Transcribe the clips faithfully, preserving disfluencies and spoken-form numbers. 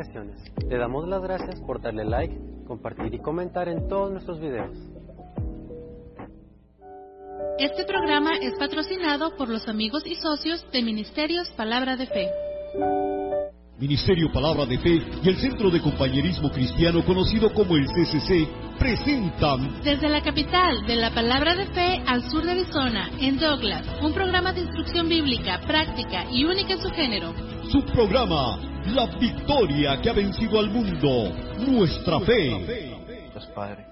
notificaciones. Te damos las gracias por darle like, compartir y comentar en todos nuestros videos. Este programa es patrocinado por los amigos y socios de Ministerios Palabra de Fe. Ministerio Palabra de Fe y el Centro de Compañerismo Cristiano conocido como el C C C presentan desde la capital de la Palabra de Fe al sur de Arizona, en Douglas, un programa de instrucción bíblica, práctica y única en su género. Su programa, La Victoria que ha vencido al mundo, Nuestra Fe. Dios Padre.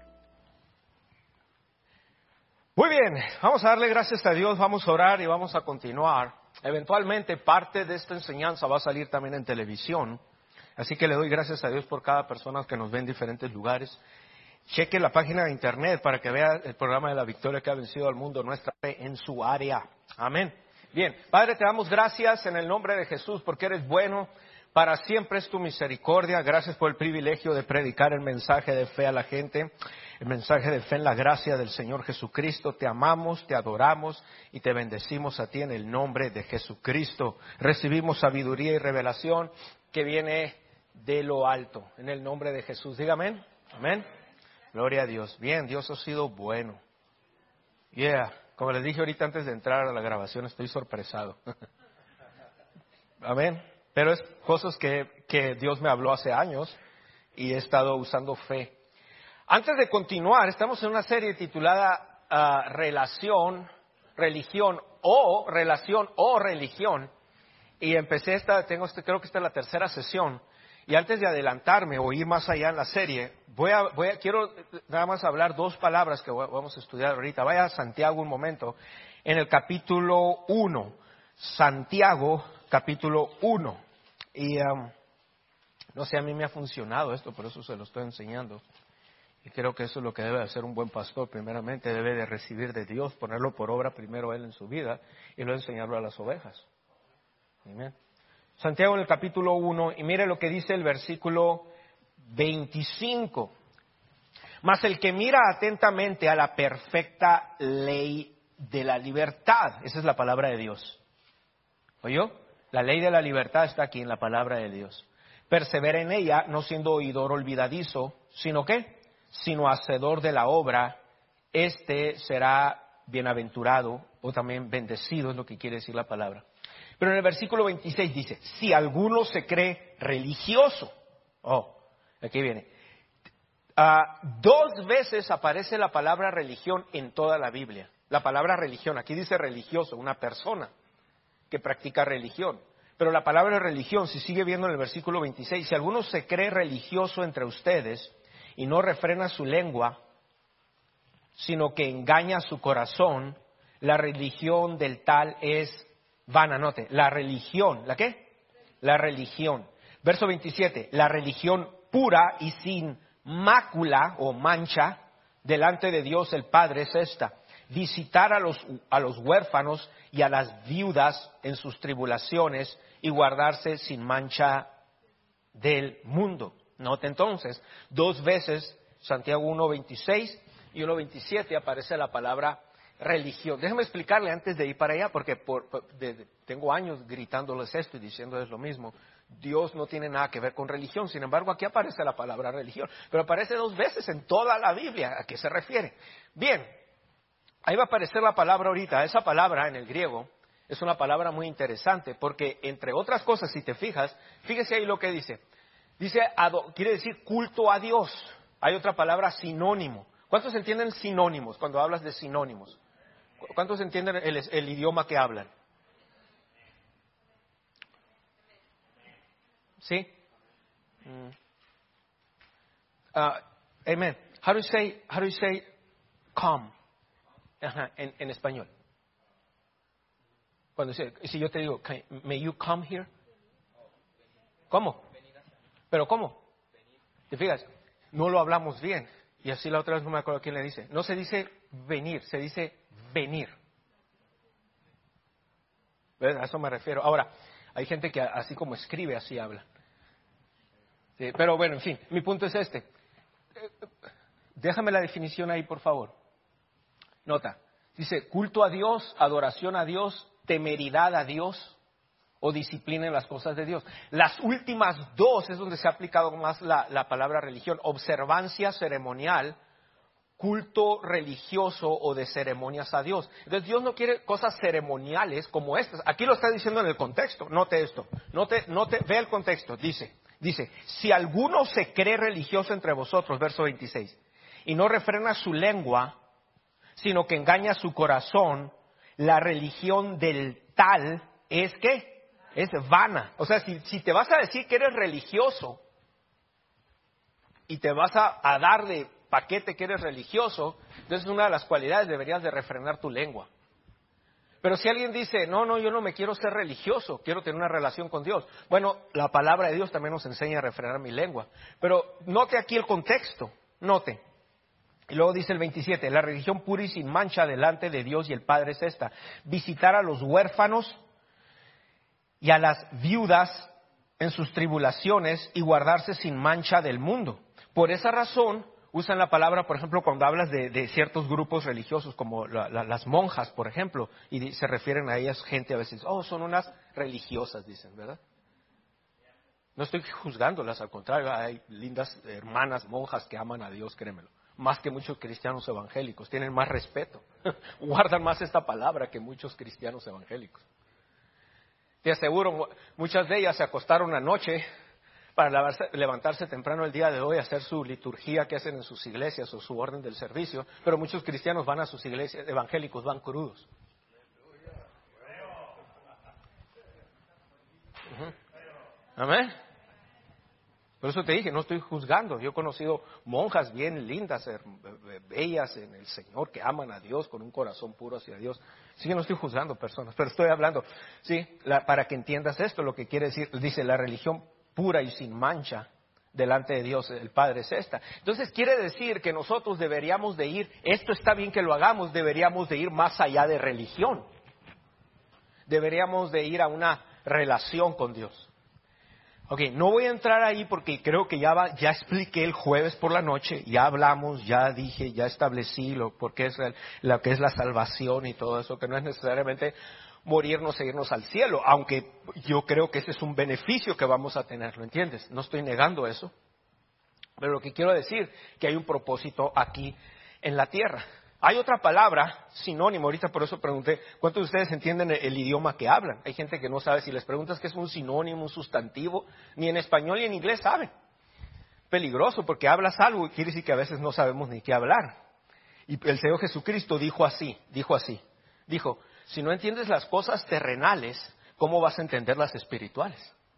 Muy bien, vamos a darle gracias a Dios, vamos a orar y vamos a continuar. Eventualmente parte de esta enseñanza va a salir también en televisión, así que le doy gracias a Dios por cada persona que nos ve en diferentes lugares. Cheque la página de internet para que vea el programa de La Victoria que ha vencido al mundo, Nuestra Fe, en su área. Amén. Bien, Padre, te damos gracias en el nombre de Jesús porque eres bueno, para siempre es tu misericordia. Gracias por el privilegio de predicar el mensaje de fe a la gente. El mensaje de fe en la gracia del Señor Jesucristo. Te amamos, te adoramos y te bendecimos a ti en el nombre de Jesucristo. Recibimos sabiduría y revelación que viene de lo alto. En el nombre de Jesús. Diga amén. Amén. Gloria a Dios. Bien, Dios ha sido bueno. Yeah. Como les dije ahorita antes de entrar a la grabación, estoy sorpresado. Amén. Pero es cosas que, que Dios me habló hace años y he estado usando fe. Antes de continuar, estamos en una serie titulada uh, Relación, Religión o Relación o Religión. Y empecé esta, tengo este, creo que esta es la tercera sesión. Y antes de adelantarme o ir más allá en la serie, voy a, voy a, quiero nada más hablar dos palabras que vamos a estudiar ahorita. Vaya a Santiago un momento, en el capítulo uno. Santiago, capítulo uno. Y um, no sé, a mí me ha funcionado esto, por eso se lo estoy enseñando. Y creo que eso es lo que debe hacer un buen pastor. Primeramente debe de recibir de Dios, ponerlo por obra primero él en su vida y luego enseñarlo a las ovejas. Amén. Santiago en el capítulo uno, y mire lo que dice el versículo veinticinco. Mas el que mira atentamente a la perfecta ley de la libertad, esa es la palabra de Dios. ¿Oyó? La ley de la libertad está aquí en la palabra de Dios. Persevera en ella, no siendo oidor olvidadizo, sino ¿qué? Sino hacedor de la obra, este será bienaventurado o también bendecido, es lo que quiere decir la palabra. Pero en el versículo veintiséis dice, si alguno se cree religioso, oh, aquí viene, uh, dos veces aparece la palabra religión en toda la Biblia. La palabra religión, aquí dice religioso, una persona que practica religión. Pero la palabra religión, si sigue viendo en el versículo veintiséis, si alguno se cree religioso entre ustedes y no refrena su lengua, sino que engaña su corazón, la religión del tal es vana. Note, la religión, ¿la qué? La religión. Verso veintisiete, la religión pura y sin mácula o mancha delante de Dios el Padre es esta: visitar a los, a los huérfanos y a las viudas en sus tribulaciones y guardarse sin mancha del mundo. Note entonces, dos veces, Santiago uno veintiséis y uno veintisiete aparece la palabra religión. Déjeme explicarle antes de ir para allá, porque por, por, de, de, tengo años gritándoles esto y diciéndoles lo mismo. Dios no tiene nada que ver con religión, sin embargo aquí aparece la palabra religión, pero aparece dos veces en toda la Biblia. ¿A qué se refiere? Bien, ahí va a aparecer la palabra ahorita. Esa palabra en el griego es una palabra muy interesante porque, entre otras cosas, si te fijas, fíjese ahí lo que dice. Dice, quiere decir culto a Dios. Hay otra palabra, sinónimo. ¿Cuántos entienden sinónimos cuando hablas de sinónimos? ¿Cuántos entienden el, el idioma que hablan? ¿Sí? Mm. Uh, amen. How do you say, how do you say come? Ajá, en, en español. Cuando si yo te digo, can, may you come here? ¿Cómo? ¿Pero cómo? ¿Te fijas? No lo hablamos bien. Y así la otra vez no me acuerdo quién le dice. No se dice venir, se dice venir. ¿Ves? A eso me refiero. Ahora, hay gente que así como escribe, así habla. Sí, pero bueno, en fin, mi punto es este. Déjame la definición ahí, por favor. Nota, dice culto a Dios, adoración a Dios, temeridad a Dios. o disciplina en las cosas de Dios. Las últimas dos es donde se ha aplicado más la, la palabra religión, observancia ceremonial, culto religioso o de ceremonias a Dios. Entonces Dios no quiere cosas ceremoniales como estas. Aquí lo está diciendo en el contexto. Note esto. Note, note, ve el contexto. Dice, dice, si alguno se cree religioso entre vosotros, verso veintiséis, y no refrena su lengua, sino que engaña su corazón, la religión del tal es ¿qué? Es vana. O sea, si, si te vas a decir que eres religioso y te vas a, a dar de paquete que eres religioso, entonces una de las cualidades deberías de refrenar tu lengua. Pero si alguien dice, no, no, yo no me quiero ser religioso, quiero tener una relación con Dios. Bueno, la palabra de Dios también nos enseña a refrenar mi lengua. Pero note aquí el contexto, note. Y luego dice el veintisiete, la religión pura y sin mancha delante de Dios y el Padre es esta: visitar a los huérfanos y a las viudas en sus tribulaciones y guardarse sin mancha del mundo. Por esa razón usan la palabra, por ejemplo, cuando hablas de, de ciertos grupos religiosos, como la, la, las monjas, por ejemplo, y se refieren a ellas gente a veces, oh, son unas religiosas, dicen, ¿verdad? No estoy juzgándolas, al contrario, hay lindas hermanas monjas que aman a Dios, créemelo, más que muchos cristianos evangélicos, tienen más respeto, guardan más esta palabra que muchos cristianos evangélicos. Te aseguro, muchas de ellas se acostaron anoche para levantarse temprano el día de hoy, hacer su liturgia que hacen en sus iglesias o su orden del servicio, pero muchos cristianos van a sus iglesias, evangélicos van crudos. Uh-huh. Amén. Por eso te dije, no estoy juzgando. Yo he conocido monjas bien lindas, bellas en el Señor, que aman a Dios con un corazón puro hacia Dios. Sí que no estoy juzgando personas, pero estoy hablando, sí, la, para que entiendas esto, lo que quiere decir, dice la religión pura y sin mancha delante de Dios el Padre es esta. Entonces quiere decir que nosotros deberíamos de ir, esto está bien que lo hagamos, deberíamos de ir más allá de religión. Deberíamos de ir a una relación con Dios. Ok, no voy a entrar ahí porque creo que ya, va, ya expliqué el jueves por la noche, ya hablamos, ya dije, ya establecí lo, porque es el, lo que es la salvación y todo eso, que no es necesariamente morirnos e irnos al cielo, aunque yo creo que ese es un beneficio que vamos a tener, ¿lo entiendes? No estoy negando eso, pero lo que quiero decir es que hay un propósito aquí en la tierra. Hay otra palabra, sinónimo, ahorita por eso pregunté, ¿cuántos de ustedes entienden el, el idioma que hablan? Hay gente que no sabe, si les preguntas qué es un sinónimo, un sustantivo, ni en español ni en inglés saben. Peligroso, porque hablas algo y quiere decir que a veces no sabemos ni qué hablar. Y el Señor Jesucristo dijo así, dijo así, dijo, si no entiendes las cosas terrenales, ¿cómo vas a entender las espirituales?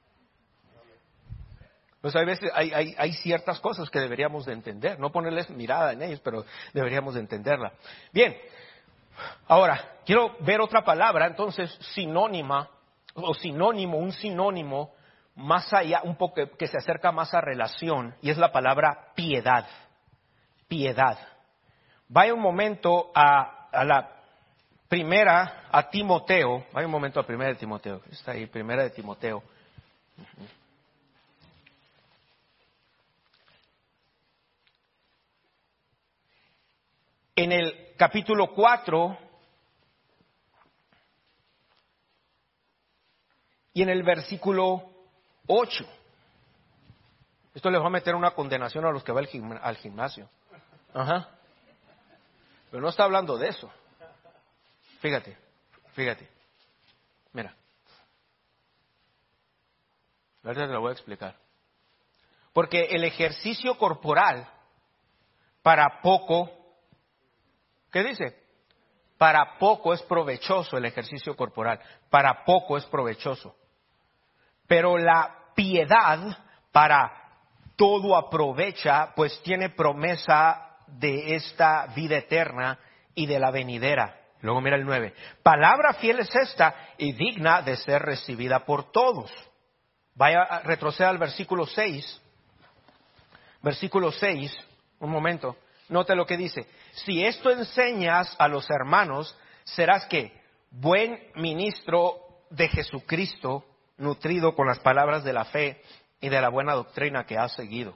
Pues hay veces, hay, hay, hay ciertas cosas que deberíamos de entender, no ponerles mirada en ellos, pero deberíamos de entenderla. Bien, ahora, quiero ver otra palabra, entonces, sinónima, o sinónimo, un sinónimo, más allá, un poco, que se acerca más a relación, y es la palabra piedad, piedad. Vaya un momento a, a la primera, a Timoteo, vaya un momento a primera de Timoteo, está ahí, primera de Timoteo. Uh-huh. En el capítulo cuatro y en el versículo ocho. Esto les va a meter una condenación a los que van al gimnasio. Ajá. Pero no está hablando de eso. Fíjate, fíjate. Mira. Ahorita te lo voy a explicar. Porque el ejercicio corporal para poco... ¿Qué dice? Para poco es provechoso el ejercicio corporal, para poco es provechoso. Pero la piedad para todo aprovecha, pues tiene promesa de esta vida eterna y de la venidera. Luego mira el nueve. Palabra fiel es esta y digna de ser recibida por todos. Vaya, retroceda al versículo seis. Versículo seis, un momento. Note lo que dice. Si esto enseñas a los hermanos, serás que buen ministro de Jesucristo, nutrido con las palabras de la fe y de la buena doctrina que has seguido.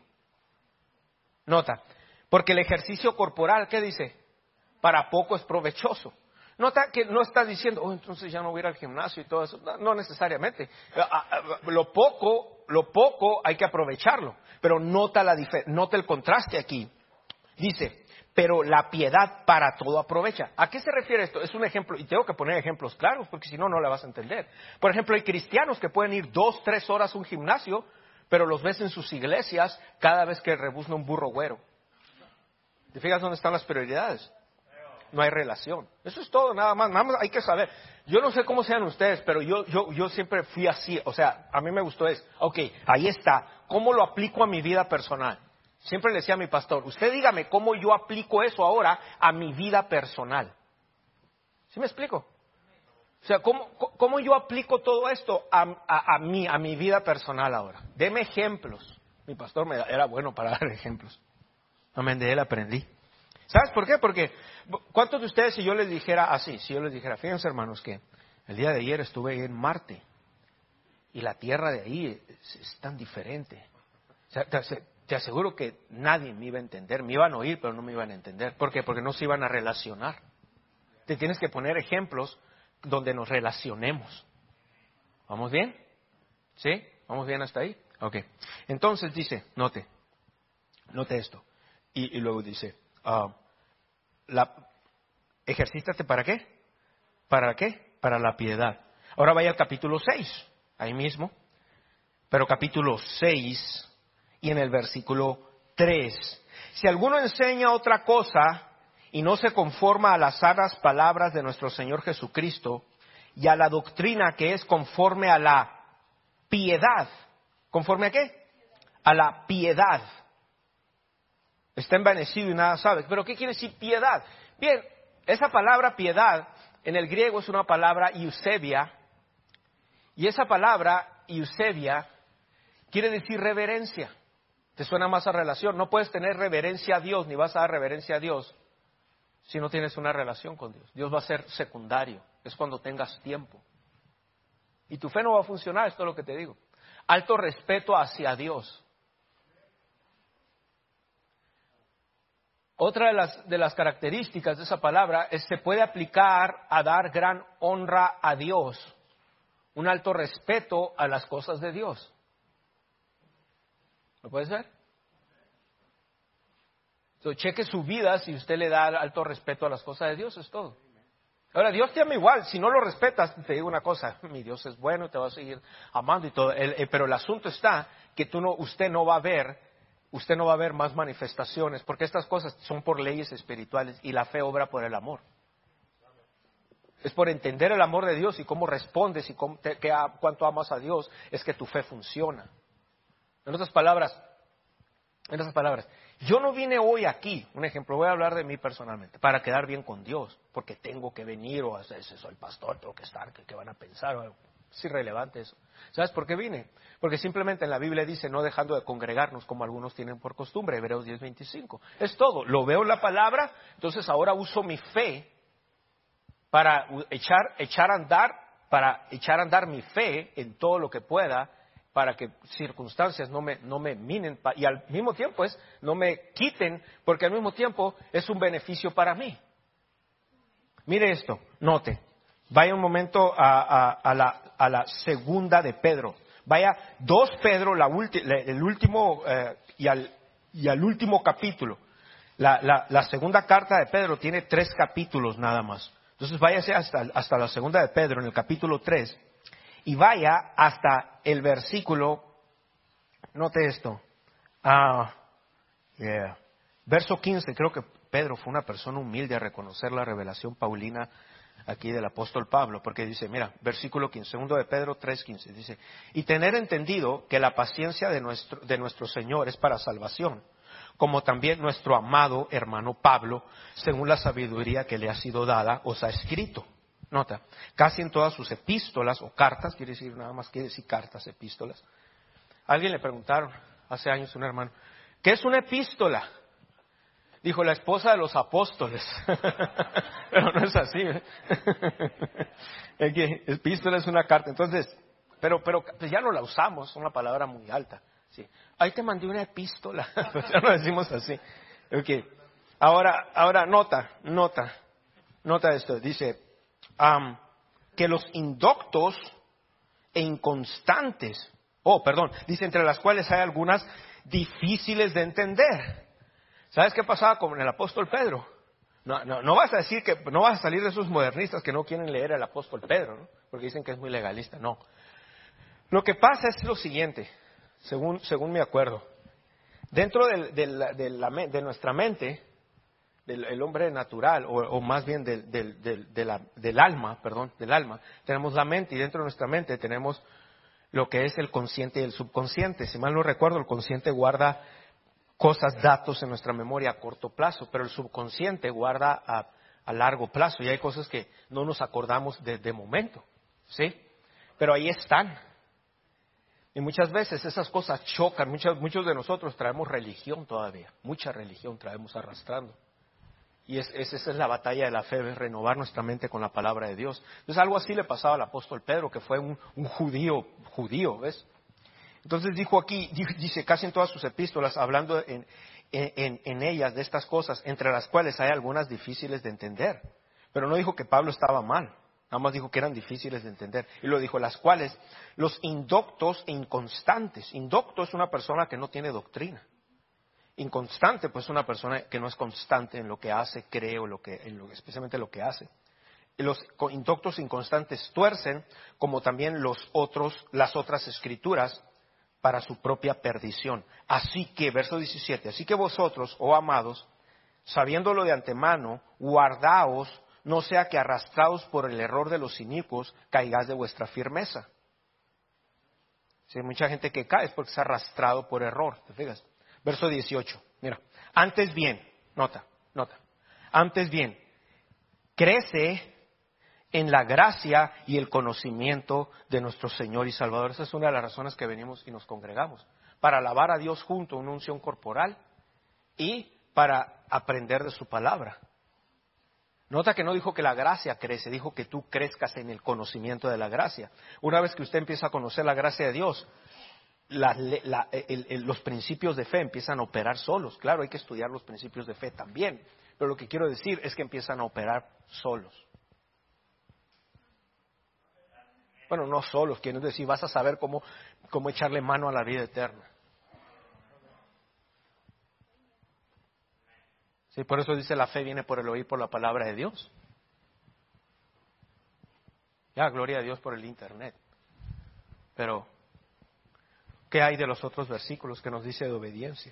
Nota, porque el ejercicio corporal, ¿qué dice? Para poco es provechoso. Nota que no está diciendo, oh, entonces ya no voy a ir al gimnasio y todo eso. No, no necesariamente. Lo poco, lo poco hay que aprovecharlo. Pero nota la difer- nota el contraste aquí. Dice, pero la piedad para todo aprovecha. ¿A qué se refiere esto? Es un ejemplo, y tengo que poner ejemplos claros, porque si no, no la vas a entender. Por ejemplo, hay cristianos que pueden ir dos, tres horas a un gimnasio, pero los ves en sus iglesias cada vez que rebuzna un burro güero. ¿Te fijas dónde están las prioridades? No hay relación. Eso es todo, nada más. Nada más hay que saber. Yo no sé cómo sean ustedes, pero yo, yo, yo siempre fui así. O sea, a mí me gustó eso. Ok, ahí está. ¿Cómo lo aplico a mi vida personal? Siempre le decía a mi pastor, usted dígame cómo yo aplico eso ahora a mi vida personal. ¿Sí me explico? O sea, ¿cómo, cómo yo aplico todo esto a, a, a mí, a mi vida personal ahora? Deme ejemplos. Mi pastor me, era bueno para dar ejemplos. Amén, de él aprendí. ¿Sabes por qué? Porque, ¿cuántos de ustedes si yo les dijera así? Si yo les dijera, fíjense hermanos que el día de ayer estuve en Marte y la Tierra de ahí es, es tan diferente. O sea, te, te aseguro que nadie me iba a entender. Me iban a oír, pero no me iban a entender. ¿Por qué? Porque no se iban a relacionar. Te tienes que poner ejemplos donde nos relacionemos. ¿Vamos bien? ¿Sí? ¿Vamos bien hasta ahí? Ok. Entonces dice, note, note esto. Y, y luego dice, uh, la, ejercítate para qué? ¿Para qué? Para la piedad. Ahora vaya al capítulo seis, ahí mismo. Pero capítulo seis y en el versículo tres. Si alguno enseña otra cosa y no se conforma a las sanas palabras de nuestro Señor Jesucristo y a la doctrina que es conforme a la piedad. ¿Conforme a qué? A la piedad. Está envanecido y nada sabes. ¿Pero qué quiere decir piedad? Bien, esa palabra piedad en el griego es una palabra eusebia. Y esa palabra eusebia quiere decir reverencia. ¿Te suena más a relación? No puedes tener reverencia a Dios, ni vas a dar reverencia a Dios si no tienes una relación con Dios. Dios va a ser secundario. Es cuando tengas tiempo. Y tu fe no va a funcionar, esto es lo que te digo. Alto respeto hacia Dios. Otra de las, de las características de esa palabra es que se puede aplicar a dar gran honra a Dios, un alto respeto a las cosas de Dios. ¿Lo puede ser? Entonces, cheque su vida si usted le da alto respeto a las cosas de Dios, es todo. Ahora, Dios te ama igual, si no lo respetas, te digo una cosa, mi Dios es bueno, te va a seguir amando y todo, el, el, pero el asunto está que tú no, usted no va a ver Usted no va a ver más manifestaciones, porque estas cosas son por leyes espirituales y la fe obra por el amor. Es por entender el amor de Dios y cómo respondes y cómo te, que, cuánto amas a Dios, es que tu fe funciona. En otras palabras, en otras palabras, yo no vine hoy aquí, un ejemplo, voy a hablar de mí personalmente, para quedar bien con Dios, porque tengo que venir o hacer eso, soy pastor, tengo que estar, que, que van a pensar o algo. Es irrelevante eso. ¿Sabes por qué vine? Porque simplemente en la Biblia dice no dejando de congregarnos como algunos tienen por costumbre, Hebreos diez veinticinco. Es todo. Lo veo en la palabra, entonces ahora uso mi fe para echar, echar a andar, para echar a andar mi fe en todo lo que pueda, para que circunstancias no me, no me minen y al mismo tiempo es no me quiten, porque al mismo tiempo es un beneficio para mí. Mire esto, note. Vaya un momento a, a, a, la, a la segunda de Pedro. Vaya dos Pedro, la ulti, el último eh, y, al, y al último capítulo. La, la, la segunda carta de Pedro tiene tres capítulos nada más. Entonces váyase hasta, hasta la segunda de Pedro en el capítulo tres y vaya hasta el versículo, note esto, ah, yeah. verso quince. Creo que Pedro fue una persona humilde a reconocer la revelación paulina aquí del apóstol Pablo, porque dice, mira, versículo quince, segundo de Pedro tres quince, dice, y tener entendido que la paciencia de nuestro, de nuestro Señor es para salvación, como también nuestro amado hermano Pablo, según la sabiduría que le ha sido dada, os ha escrito. Nota, casi en todas sus epístolas o cartas, quiere decir nada más, quiere decir cartas, epístolas. A alguien le preguntaron hace años un hermano, ¿qué es una epístola? Dijo, la esposa de los apóstoles. Pero no es así. ¿eh? Es que epístola es una carta. Entonces, pero pero pues ya no la usamos, es una palabra muy alta. Sí. Ahí te mandé una epístola. Pues ya no decimos así. Okay. Ahora, ahora nota, nota, nota esto. Dice, um, que los indoctos e inconstantes, oh, perdón, dice entre las cuales hay algunas difíciles de entender. ¿Sabes qué pasaba con el apóstol Pedro? No, no, no vas a decir que, no vas a salir de esos modernistas que no quieren leer al apóstol Pedro, ¿no? Porque dicen que es muy legalista. No. Lo que pasa es lo siguiente, según, según me acuerdo. Dentro del, del, de, la, de nuestra mente, del el hombre natural, o, o más bien del, del, del, de la, del alma, perdón, del alma, tenemos la mente, y dentro de nuestra mente tenemos lo que es el consciente y el subconsciente. Si mal no recuerdo, el consciente guarda cosas, datos en nuestra memoria a corto plazo, pero el subconsciente guarda a, a largo plazo, y hay cosas que no nos acordamos de, de momento, ¿sí? Pero ahí están. Y muchas veces esas cosas chocan. Muchos, muchos de nosotros traemos religión todavía. Mucha religión traemos arrastrando. Y es, es, esa es la batalla de la fe, es renovar nuestra mente con la palabra de Dios. Entonces algo así le pasaba al apóstol Pedro, que fue un, un judío, judío, ¿ves? Entonces dijo aquí, dice casi en todas sus epístolas, hablando en, en, en ellas de estas cosas, entre las cuales hay algunas difíciles de entender. Pero no dijo que Pablo estaba mal. Nada más dijo que eran difíciles de entender. Y lo dijo, las cuales los indoctos e inconstantes. Indocto es una persona que no tiene doctrina. Inconstante, pues es una persona que no es constante en lo que hace, cree, o lo que, en lo, especialmente lo que hace. Y los indoctos e inconstantes tuercen, como también los otros, las otras escrituras, para su propia perdición. Así que, verso diecisiete, así que vosotros, oh amados, sabiéndolo de antemano, guardaos, no sea que arrastrados por el error de los inicuos, caigáis de vuestra firmeza. Si hay mucha gente que cae es porque se ha arrastrado por error, ¿te fijas? Verso dieciocho, mira, antes bien, nota, nota, antes bien, crece en la gracia y el conocimiento de nuestro Señor y Salvador. Esa es una de las razones que venimos y nos congregamos, para alabar a Dios junto, una unción corporal, y para aprender de su palabra. Nota que no dijo que la gracia crece, dijo que tú crezcas en el conocimiento de la gracia. Una vez que usted empieza a conocer la gracia de Dios, la, la, el, el, los principios de fe empiezan a operar solos. Claro, hay que estudiar los principios de fe también, pero lo que quiero decir es que empiezan a operar solos. Bueno, no solos, quiero decir, vas a saber cómo, cómo echarle mano a la vida eterna. Sí, por eso dice la fe viene por el oír por la palabra de Dios. Ya, gloria a Dios por el internet. Pero, ¿qué hay de los otros versículos que nos dice de obediencia?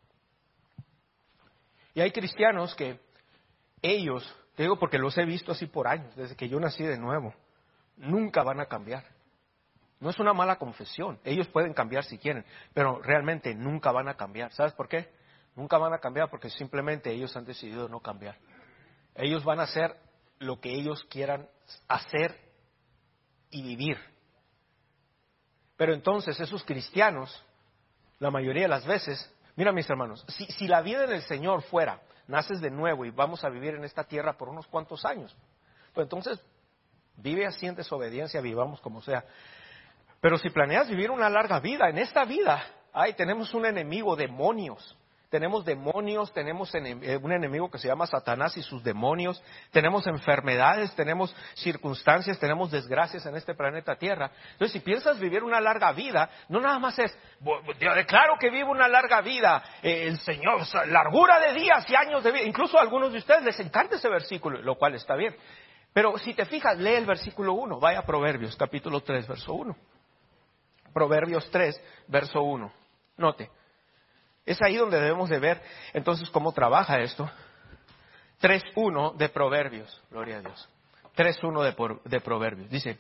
Y hay cristianos que ellos, te digo porque los he visto así por años, desde que yo nací de nuevo, nunca van a cambiar. No es una mala confesión, ellos pueden cambiar si quieren, pero realmente nunca van a cambiar. ¿Sabes por qué? Nunca van a cambiar porque simplemente ellos han decidido no cambiar. Ellos van a hacer lo que ellos quieran hacer y vivir. Pero entonces esos cristianos, la mayoría de las veces, mira mis hermanos, si, si la vida en el Señor fuera, naces de nuevo y vamos a vivir en esta tierra por unos cuantos años, pues entonces vive así en desobediencia, vivamos como sea. Pero si planeas vivir una larga vida, en esta vida, ay, tenemos un enemigo, demonios. Tenemos demonios, tenemos un enemigo que se llama Satanás y sus demonios, tenemos enfermedades, tenemos circunstancias, tenemos desgracias en este planeta Tierra. Entonces, si piensas vivir una larga vida, no nada más es, yo declaro que vivo una larga vida, eh, el Señor, o sea, largura de días y años de vida. Incluso a algunos de ustedes les encanta ese versículo, lo cual está bien. Pero si te fijas, lee el versículo uno, vaya a Proverbios, capítulo tres, verso uno. Proverbios tres, verso uno. Note. Es ahí donde debemos de ver entonces cómo trabaja esto. tres uno de Proverbios, gloria a Dios. tres uno de, de Proverbios, dice: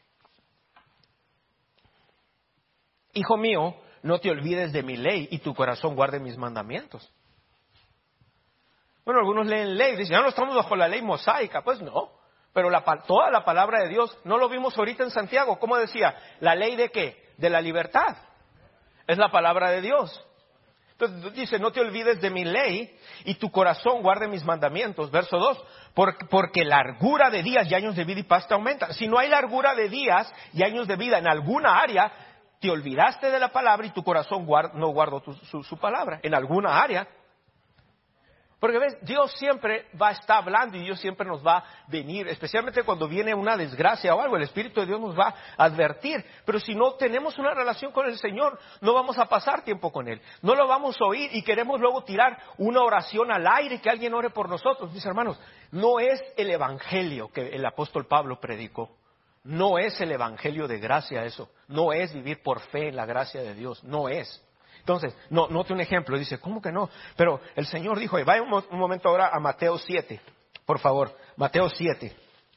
Hijo mío, no te olvides de mi ley y tu corazón guarde mis mandamientos. Bueno, algunos leen ley y dicen, ya no estamos bajo la ley mosaica. Pues no, pero la, toda la palabra de Dios, ¿no lo vimos ahorita en Santiago? ¿Cómo decía? ¿La ley de qué? De la libertad. Es la palabra de Dios. Entonces dice, no te olvides de mi ley y tu corazón guarde mis mandamientos. Verso dos, porque, porque largura de días y años de vida y paz te aumentan. Si no hay largura de días y años de vida en alguna área, te olvidaste de la palabra y tu corazón guard, no guardó tu, su, su palabra. En alguna área. Porque ves, Dios siempre va a estar hablando y Dios siempre nos va a venir, especialmente cuando viene una desgracia o algo, el Espíritu de Dios nos va a advertir. Pero si no tenemos una relación con el Señor, no vamos a pasar tiempo con Él, no lo vamos a oír y queremos luego tirar una oración al aire, que alguien ore por nosotros. Mis hermanos, no es el Evangelio que el apóstol Pablo predicó, no es el Evangelio de gracia eso, no es vivir por fe en la gracia de Dios, no es. Entonces, no, note un ejemplo, dice, ¿cómo que no? Pero el Señor dijo, y vaya un, un momento ahora a Mateo siete, por favor, Mateo siete,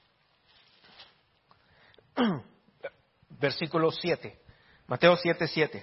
versículo siete, Mateo siete, siete.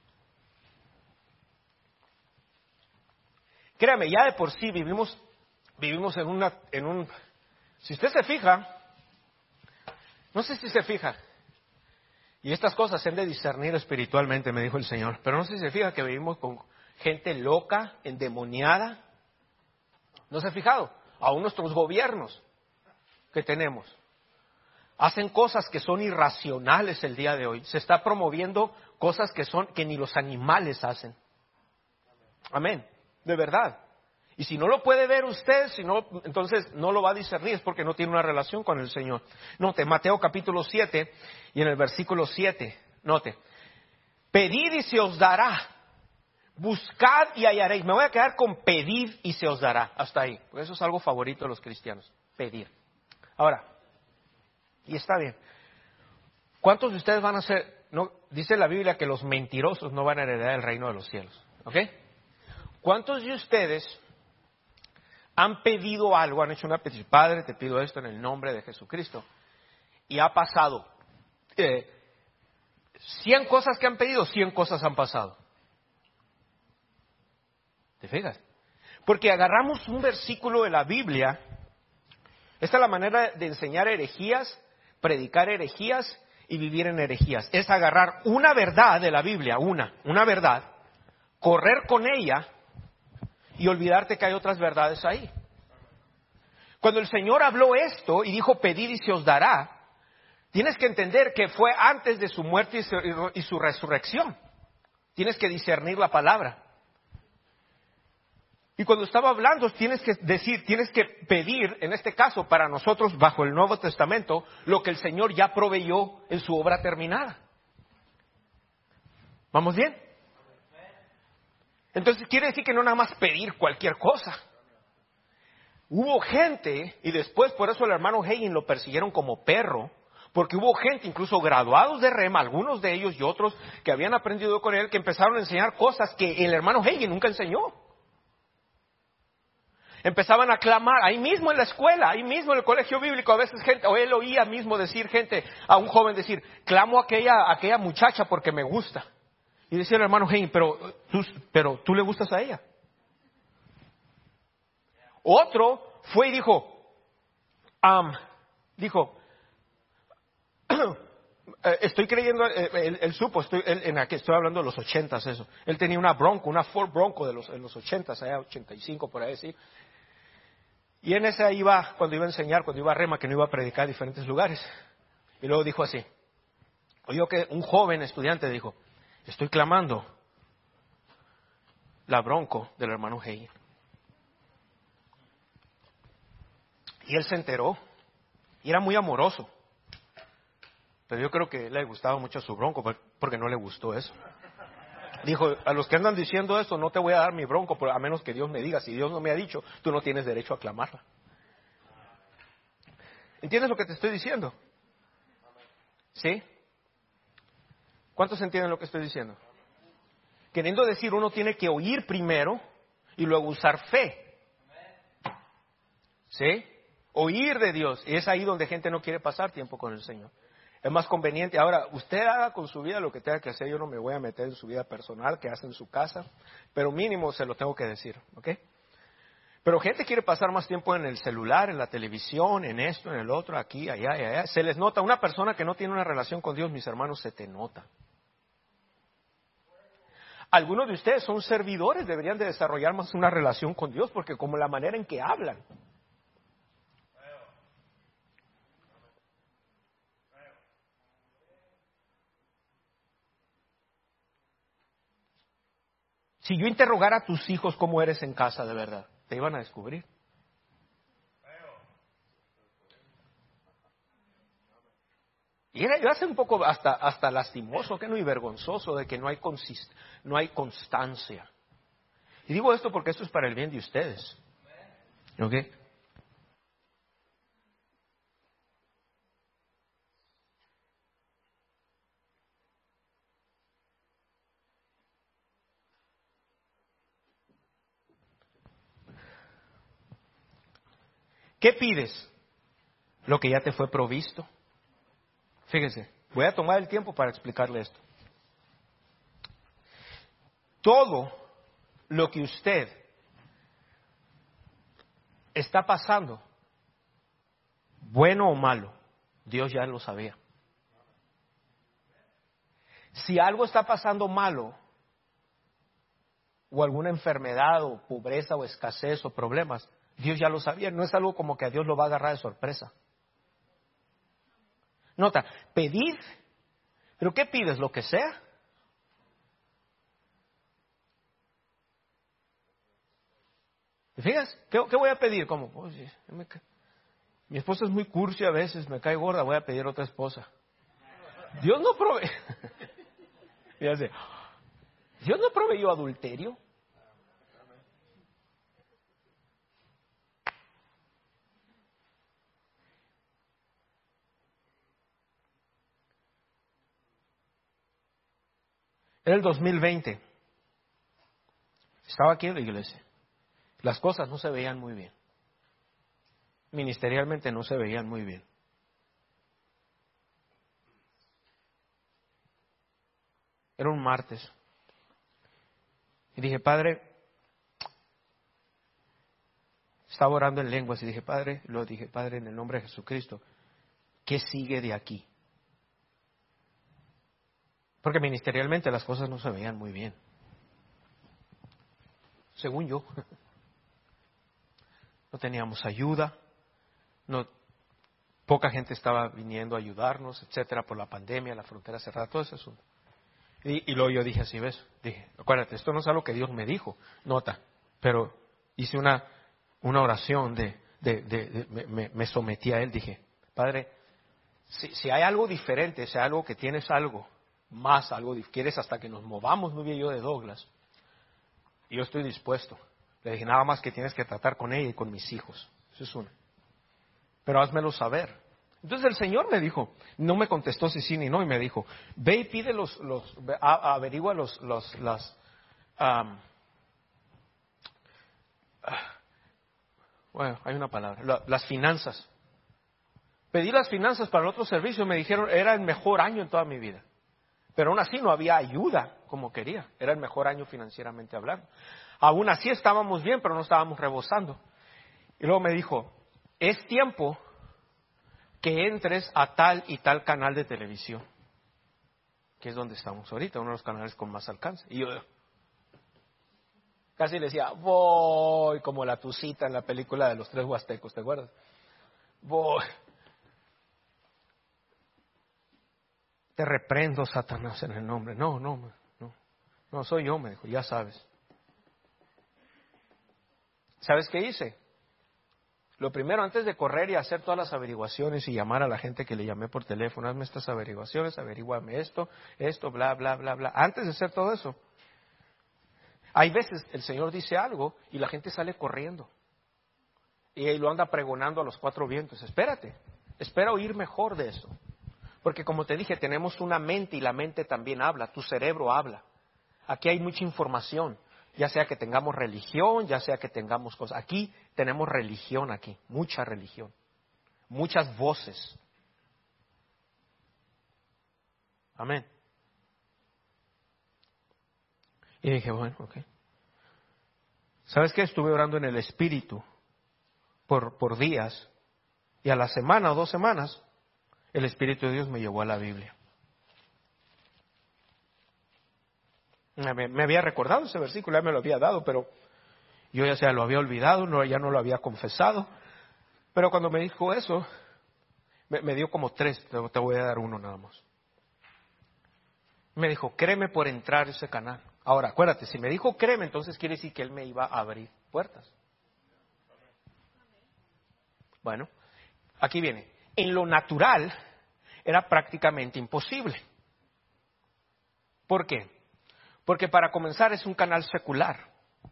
Créame, ya de por sí vivimos, vivimos en una, en un, si usted se fija, no sé si se fija, y estas cosas se han de discernir espiritualmente, me dijo el Señor. Pero no sé si se fija que vivimos con gente loca, endemoniada. ¿No se ha fijado? Aún nuestros gobiernos que tenemos hacen cosas que son irracionales el día de hoy. Se está promoviendo cosas que son que ni los animales hacen. Amén. De verdad. Y si no lo puede ver usted, si no, entonces no lo va a discernir, es porque no tiene una relación con el Señor. Note, Mateo capítulo siete y en el versículo siete, note, pedid y se os dará, buscad y hallaréis. Me voy a quedar con pedid y se os dará, hasta ahí, porque eso es algo favorito de los cristianos, pedir. Ahora, y está bien, ¿cuántos de ustedes van a ser, no, dice la Biblia que los mentirosos no van a heredar el reino de los cielos, ¿ok? ¿Cuántos de ustedes han pedido algo, han hecho una petición, Padre, te pido esto en el nombre de Jesucristo, y ha pasado? Eh, cien cosas que han pedido, cien cosas han pasado. ¿Te fijas? Porque agarramos un versículo de la Biblia, esta es la manera de enseñar herejías, predicar herejías y vivir en herejías. Es agarrar una verdad de la Biblia, una, una verdad, correr con ella y olvidarte que hay otras verdades ahí. Cuando el Señor habló esto y dijo, pedid y se os dará, tienes que entender que fue antes de su muerte y su, y su resurrección. Tienes que discernir la palabra. Y cuando estaba hablando, tienes que decir, tienes que pedir, en este caso, para nosotros, bajo el Nuevo Testamento, lo que el Señor ya proveyó en su obra terminada. ¿Vamos bien? Entonces quiere decir que no nada más pedir cualquier cosa. Hubo gente, y después por eso el hermano Hagin lo persiguieron como perro, porque hubo gente, incluso graduados de Rema, algunos de ellos y otros que habían aprendido con él, que empezaron a enseñar cosas que el hermano Hagin nunca enseñó. Empezaban a clamar, ahí mismo en la escuela, ahí mismo en el colegio bíblico, a veces gente, o él oía mismo decir gente, a un joven decir, clamo a aquella, a aquella muchacha porque me gusta. Y decía el hermano Hagin, pero tú, pero tú le gustas a ella. Otro fue y dijo, um, dijo, estoy creyendo, él, él supo, estoy, él, en aquí estoy hablando de los ochentas eso. Él tenía una Bronco, una Ford Bronco de los, en los ochentas, allá ochenta y cinco por ahí, sí. Y en esa iba, cuando iba a enseñar, cuando iba a Rema, que no iba a predicar en diferentes lugares. Y luego dijo así, oyó que un joven estudiante dijo, estoy clamando la Bronco del hermano Hagin. Y él se enteró, y era muy amoroso. Pero yo creo que le gustaba mucho su Bronco, porque no le gustó eso. Dijo, a los que andan diciendo esto, no te voy a dar mi Bronco, a menos que Dios me diga. Si Dios no me ha dicho, tú no tienes derecho a clamarla. ¿Entiendes lo que te estoy diciendo? ¿Sí? ¿Cuántos entienden lo que estoy diciendo? Queriendo decir, uno tiene que oír primero y luego usar fe. ¿Sí? Oír de Dios. Y es ahí donde gente no quiere pasar tiempo con el Señor. Es más conveniente. Ahora, usted haga con su vida lo que tenga que hacer. Yo no me voy a meter en su vida personal, que hace en su casa. Pero mínimo se lo tengo que decir. ¿Ok? Pero gente quiere pasar más tiempo en el celular, en la televisión, en esto, en el otro, aquí, allá y allá. Se les nota. Una persona que no tiene una relación con Dios, mis hermanos, se te nota. Algunos de ustedes son servidores, deberían de desarrollar más una relación con Dios, porque como la manera en que hablan. Si yo interrogara a tus hijos cómo eres en casa de verdad, te iban a descubrir. Y era, iba a ser un poco hasta, hasta lastimoso, que no, y vergonzoso de que no hay, consist, no hay constancia. Y digo esto porque esto es para el bien de ustedes. ¿Ok? ¿Qué pides? Lo que ya te fue provisto. Fíjese, voy a tomar el tiempo para explicarle esto. Todo lo que usted está pasando, bueno o malo, Dios ya lo sabía. Si algo está pasando malo, o alguna enfermedad, o pobreza, o escasez, o problemas, Dios ya lo sabía. No es algo como que a Dios lo va a agarrar de sorpresa. Nota, pedir, pero ¿qué pides? Lo que sea. ¿Te fijas? ¿Qué, qué voy a pedir? Como, oye, me ca... mi esposa es muy cursi a veces, me cae gorda, voy a pedir otra esposa. Dios no provee. Fíjate, Dios no proveyó adulterio. Era el dos mil veinte. Estaba aquí en la iglesia. Las cosas no se veían muy bien. Ministerialmente no se veían muy bien. Era un martes. Y dije, Padre, estaba orando en lenguas y dije, Padre, lo dije, Padre, en el nombre de Jesucristo, ¿qué sigue de aquí? Porque ministerialmente las cosas no se veían muy bien. Según yo. No teníamos ayuda, no, poca gente estaba viniendo a ayudarnos, etcétera, por la pandemia, la frontera cerrada, todo eso. Y, y luego yo dije así, ¿ves? Dije, acuérdate, esto no es algo que Dios me dijo, nota, pero hice una, una oración de, de, de, de me, me, me sometí a Él, dije, Padre, si, si hay algo diferente, si hay algo que tienes algo, más algo, quieres hasta que nos movamos muy bien yo de Douglas, y yo estoy dispuesto. Le dije, nada más que tienes que tratar con ella y con mis hijos. Eso es uno. Pero házmelo saber. Entonces el Señor me dijo, no me contestó si sí ni no, y me dijo, ve y pide los, los a, averigua los, los, las, um, bueno, hay una palabra, la, las finanzas. Pedí las finanzas para el otro servicio, me dijeron, era el mejor año en toda mi vida. Pero aún así no había ayuda como quería. Era el mejor año financieramente hablando. Aún así estábamos bien, pero no estábamos rebosando. Y luego me dijo, es tiempo que entres a tal y tal canal de televisión, que es donde estamos ahorita, uno de los canales con más alcance. Y yo casi le decía, voy, como la tucita en la película de los tres huastecos, ¿te acuerdas? Voy. Te reprendo, Satanás, en el nombre. No, no, no, no soy yo, me dijo, ya sabes. ¿Sabes qué hice? Lo primero, antes de correr y hacer todas las averiguaciones y llamar a la gente que le llamé por teléfono, hazme estas averiguaciones, averíguame esto, esto, bla, bla, bla, bla. Antes de hacer todo eso, hay veces el Señor dice algo y la gente sale corriendo. Y lo anda pregonando a los cuatro vientos. Espérate, espera oír mejor de eso. Porque como te dije, tenemos una mente y la mente también habla, tu cerebro habla. Aquí hay mucha información. Ya sea que tengamos religión, ya sea que tengamos cosas. Aquí tenemos religión aquí, mucha religión, muchas voces. Amén. Y dije, bueno, ok. ¿Sabes qué? Estuve orando en el Espíritu por, por días y a la semana o dos semanas el Espíritu de Dios me llevó a la Biblia. Me, me había recordado ese versículo, ya me lo había dado, pero yo ya sea lo había olvidado, no, ya no lo había confesado. Pero cuando me dijo eso, me, me dio como tres, te, te voy a dar uno nada más. Me dijo, créeme por entrar a ese canal. Ahora, acuérdate, si me dijo créeme, entonces quiere decir que él me iba a abrir puertas. Bueno, aquí viene. En lo natural era prácticamente imposible. ¿Por qué? Porque para comenzar es un canal secular.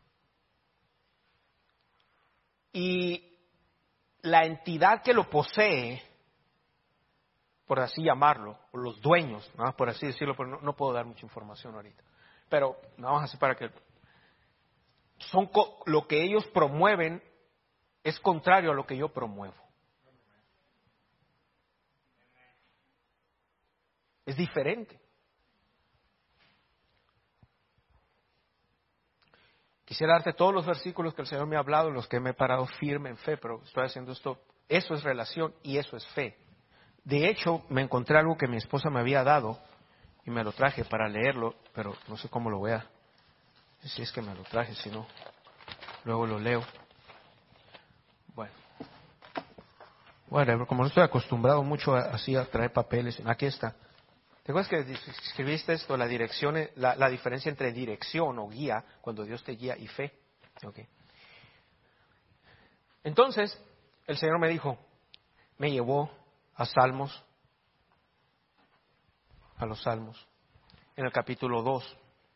Y la entidad que lo posee, por así llamarlo, o los dueños, ¿no? Por así decirlo, pero no, no puedo dar mucha información ahorita. Pero vamos a hacer para que... son co- lo que ellos promueven es contrario a lo que yo promuevo. Es diferente. Quisiera darte todos los versículos que el Señor me ha hablado, los que me he parado firme en fe, pero estoy haciendo esto. Eso es relación y eso es fe. De hecho, me encontré algo que mi esposa me había dado y me lo traje para leerlo, pero no sé cómo lo voy a... Si es que me lo traje, si no, luego lo leo. Bueno. Bueno, como no estoy acostumbrado mucho a, así a traer papeles, aquí está. ¿Te acuerdas que escribiste esto, la dirección, la, la diferencia entre dirección o guía, cuando Dios te guía, y fe? Okay. Entonces, el Señor me dijo, me llevó a Salmos, a los Salmos, en el capítulo dos.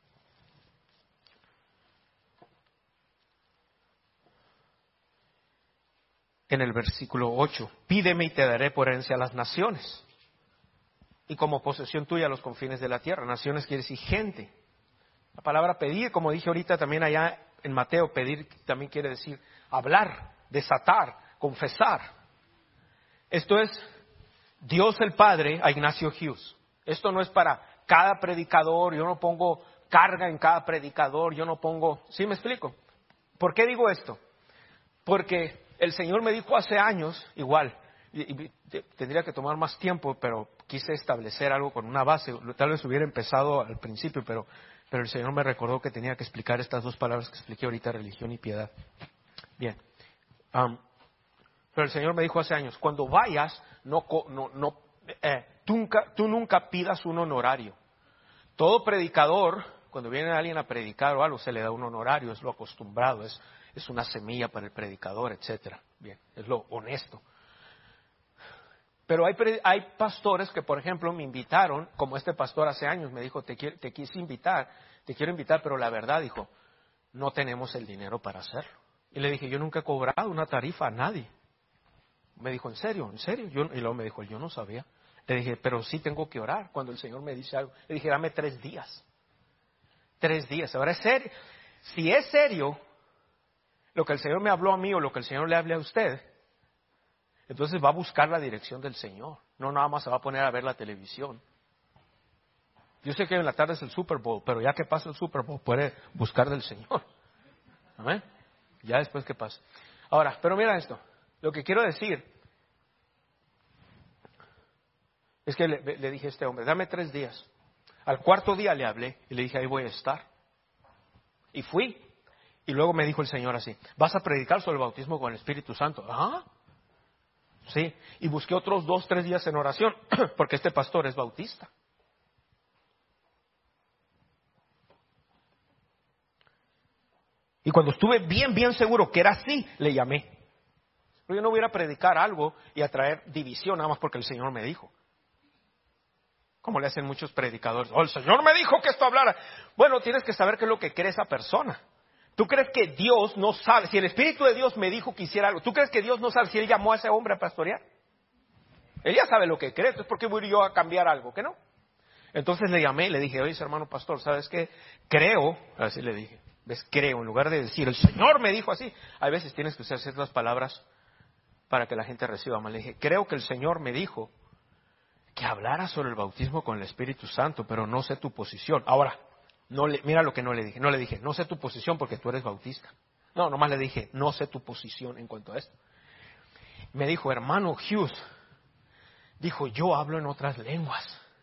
En el versículo ocho, pídeme y te daré por herencia a las naciones, y como posesión tuya los confines de la tierra. Naciones quiere decir gente. La palabra pedir, como dije ahorita también allá en Mateo, pedir también quiere decir hablar, desatar, confesar. Esto es Dios el Padre a Ignacio Hughes. Esto no es para cada predicador, yo no pongo carga en cada predicador, yo no pongo... ¿Sí me explico? ¿Por qué digo esto? Porque el Señor me dijo hace años, igual, y, y tendría que tomar más tiempo, pero quise establecer algo con una base. Tal vez hubiera empezado al principio, pero, pero el Señor me recordó que tenía que explicar estas dos palabras que expliqué ahorita, religión y piedad. Bien. Um, pero el Señor me dijo hace años, cuando vayas, no, no, no, eh, tú, nunca, tú nunca pidas un honorario. Todo predicador, cuando viene alguien a predicar o algo, se le da un honorario, es lo acostumbrado, es, es una semilla para el predicador, etcétera. Bien, es lo honesto. Pero hay, hay pastores que, por ejemplo, me invitaron, como este pastor hace años me dijo, te, quiero, te quise invitar, te quiero invitar, pero la verdad, dijo, no tenemos el dinero para hacerlo. Y le dije, yo nunca he cobrado una tarifa a nadie. Me dijo, ¿en serio? ¿En serio? Yo, y luego me dijo, yo no sabía. Le dije, pero sí tengo que orar cuando el Señor me dice algo. Le dije, dame tres días. Tres días. Ahora es serio. Si es serio lo que el Señor me habló a mí o lo que el Señor le hable a usted, entonces va a buscar la dirección del Señor. No nada más se va a poner a ver la televisión. Yo sé que en la tarde es el Super Bowl, pero ya que pasa el Super Bowl puede buscar del Señor. ¿Amén? Ya después que pase. Ahora, pero mira esto. Lo que quiero decir es que le, le dije a este hombre, dame tres días. Al cuarto día le hablé y le dije, ahí voy a estar. Y fui. Y luego me dijo el Señor así, vas a predicar sobre el bautismo con el Espíritu Santo. ¿Ah? Sí, y busqué otros dos, tres días en oración, porque este pastor es bautista. Y cuando estuve bien, bien seguro que era así, le llamé. Pero yo no voy a ir a predicar algo y a traer división nada más porque el Señor me dijo. Como le hacen muchos predicadores. Oh, el Señor me dijo que esto hablara. Bueno, tienes que saber qué es lo que cree esa persona. ¿Tú crees que Dios no sabe? Si el Espíritu de Dios me dijo que hiciera algo, ¿tú crees que Dios no sabe si Él llamó a ese hombre a pastorear? Él ya sabe lo que cree, entonces ¿por qué voy yo a cambiar algo? ¿Que no? Entonces le llamé y le dije, oye, hermano pastor, ¿sabes qué? Creo, así le dije, ¿ves? Creo, en lugar de decir, el Señor me dijo así. Hay veces tienes que usar ciertas palabras para que la gente reciba más. Le dije, creo que el Señor me dijo que hablara sobre el bautismo con el Espíritu Santo, pero no sé tu posición. Ahora, no le, mira lo que no le dije. No le dije, no sé tu posición porque tú eres bautista. No, nomás le dije, no sé tu posición en cuanto a esto. Me dijo, hermano Hughes, dijo, yo hablo en otras lenguas.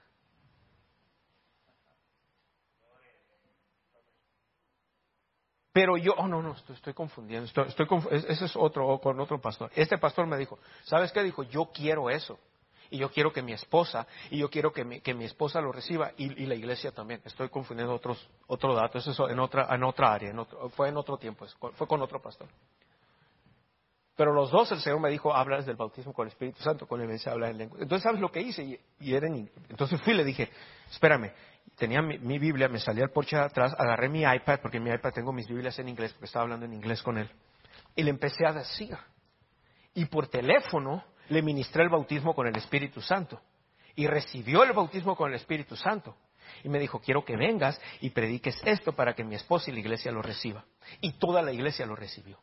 Pero yo, oh no, no, estoy, estoy confundiendo. Estoy, estoy conf- ese es otro, con otro pastor. Este pastor me dijo, ¿sabes qué? Dijo, yo quiero eso. Y yo quiero que mi esposa, y yo quiero que mi, que mi esposa lo reciba, y, y la iglesia también. Estoy confundiendo otros, otro dato, eso es en otra, en otra área, en otro, fue en otro tiempo, fue con otro pastor. Pero los dos el Señor me dijo, hablas del bautismo con el Espíritu Santo, con él me dice, habla en lengua. Entonces, ¿sabes lo que hice? Y, y era en, entonces fui y le dije, espérame, tenía mi, mi Biblia, me salí al porche de atrás, agarré mi iPad, porque en mi iPad tengo mis Biblias en inglés, porque estaba hablando en inglés con él. Y le empecé a decir. Y por teléfono le ministré el bautismo con el Espíritu Santo. Y recibió el bautismo con el Espíritu Santo. Y me dijo, quiero que vengas y prediques esto para que mi esposa y la iglesia lo reciba. Y toda la iglesia lo recibió.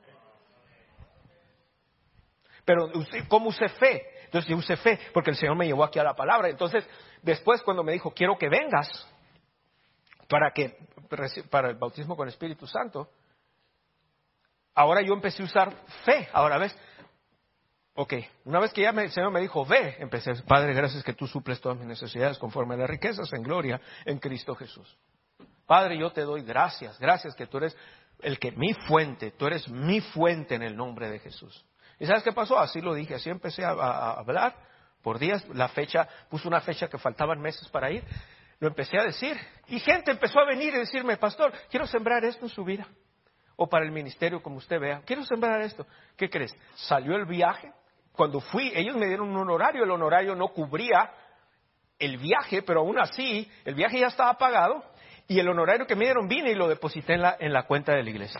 Pero, ¿cómo usé fe? Entonces yo usé fe porque el Señor me llevó aquí a la palabra. Entonces, después cuando me dijo, quiero que vengas para que para el bautismo con el Espíritu Santo, ahora yo empecé a usar fe. Ahora ves, ok, una vez que ya me, el Señor me dijo, ve, empecé, Padre, gracias que tú suples todas mis necesidades conforme a las riquezas en gloria en Cristo Jesús. Padre, yo te doy gracias, gracias que tú eres el que mi fuente, tú eres mi fuente en el nombre de Jesús. ¿Y sabes qué pasó? Así lo dije, así empecé a, a, a hablar por días, la fecha, puse una fecha que faltaban meses para ir, lo empecé a decir, y gente empezó a venir y decirme, pastor, quiero sembrar esto en su vida, o para el ministerio, como usted vea, quiero sembrar esto. ¿Qué crees? Salió el viaje, cuando fui, ellos me dieron un honorario, el honorario no cubría el viaje, pero aún así, el viaje ya estaba pagado, y el honorario que me dieron vine y lo deposité en la, en la cuenta de la iglesia.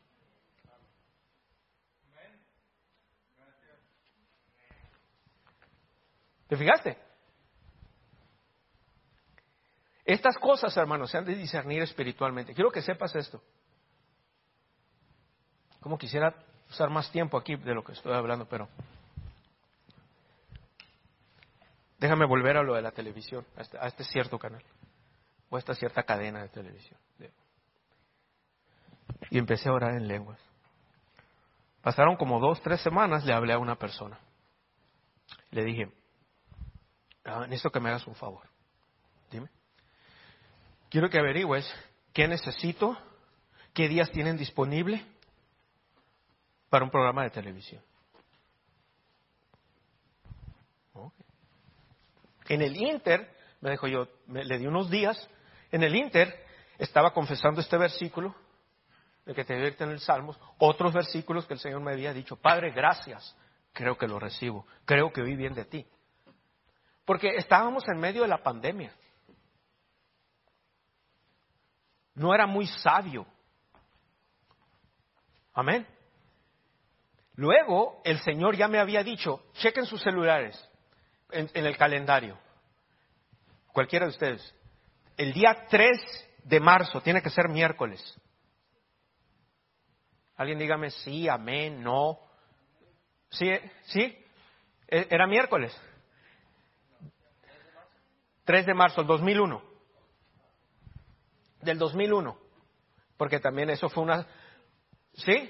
¿Te fijaste? Estas cosas, hermanos, se han de discernir espiritualmente. Quiero que sepas esto. Como quisiera usar más tiempo aquí de lo que estoy hablando, pero déjame volver a lo de la televisión, a este, a este cierto canal, o a esta cierta cadena de televisión. Y empecé a orar en lenguas. Pasaron como dos, tres semanas, le hablé a una persona. Le dije, ah, necesito que me hagas un favor. Dime. Quiero que averigües qué necesito, qué días tienen disponible para un programa de televisión. Okay. En el Inter, me dijo yo, me, le di unos días, en el Inter estaba confesando este versículo, de que te divierte en el Salmos, otros versículos que el Señor me había dicho, Padre, gracias, creo que lo recibo, creo que oí bien de ti. Porque estábamos en medio de la pandemia. No era muy sabio. Amén. Luego, el Señor ya me había dicho, chequen sus celulares en, en el calendario. Cualquiera de ustedes. El día tres de marzo, tiene que ser miércoles. Alguien dígame sí, amén, no. ¿Sí? ¿Sí? ¿Era miércoles? tres de marzo del dos mil uno. Del dos mil uno. Porque también eso fue una... ¿Sí?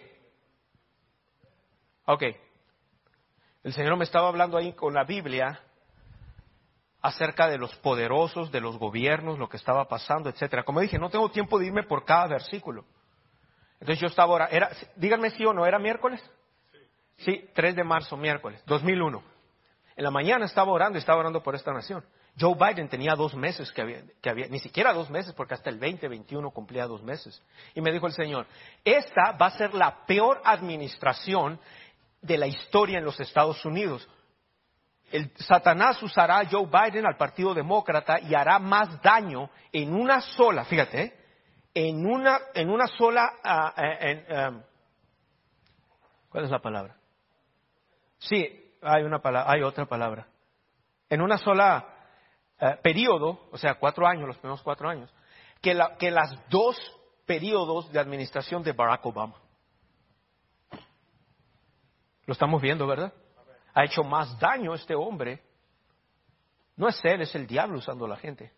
Ok. El Señor me estaba hablando ahí con la Biblia acerca de los poderosos, de los gobiernos, lo que estaba pasando, etcétera. Como dije, no tengo tiempo de irme por cada versículo. Entonces yo estaba ahora... Era, díganme si o no, ¿era miércoles? Sí, tres de marzo, miércoles, dos mil uno. En la mañana estaba orando y estaba orando por esta nación. Joe Biden tenía dos meses que había, que había, ni siquiera dos meses, porque hasta el veinte veintiuno cumplía dos meses. Y me dijo el Señor, esta va a ser la peor administración de la historia en los Estados Unidos. El Satanás usará a Joe Biden al Partido Demócrata y hará más daño en una sola, fíjate, ¿eh? en una, en una sola, uh, en, um, ¿cuál es la palabra? Sí, hay una palabra, hay otra palabra. En una sola Uh, periodo, o sea, cuatro años, los primeros cuatro años, que, la, que las dos periodos de administración de Barack Obama. Lo estamos viendo, ¿verdad? Ha hecho más daño este hombre. No es él, es el diablo usando a la gente.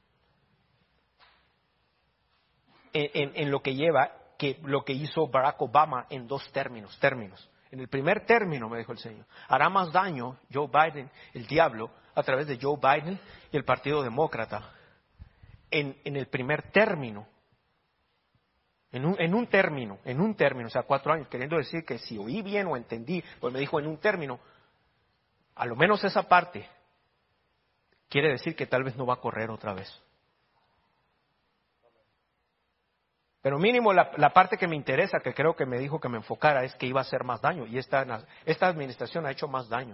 En, en, en lo que lleva, que lo que hizo Barack Obama en dos términos, términos. En el primer término, me dijo el Señor, hará más daño Joe Biden, el diablo, a través de Joe Biden y el Partido Demócrata. En, en el primer término, en un, en un término, en un término, o sea, cuatro años, queriendo decir que si oí bien o entendí, pues me dijo en un término, a lo menos esa parte, quiere decir que tal vez no va a correr otra vez. Pero mínimo la, la parte que me interesa, que creo que me dijo que me enfocara, es que iba a hacer más daño. Y esta, esta administración ha hecho más daño.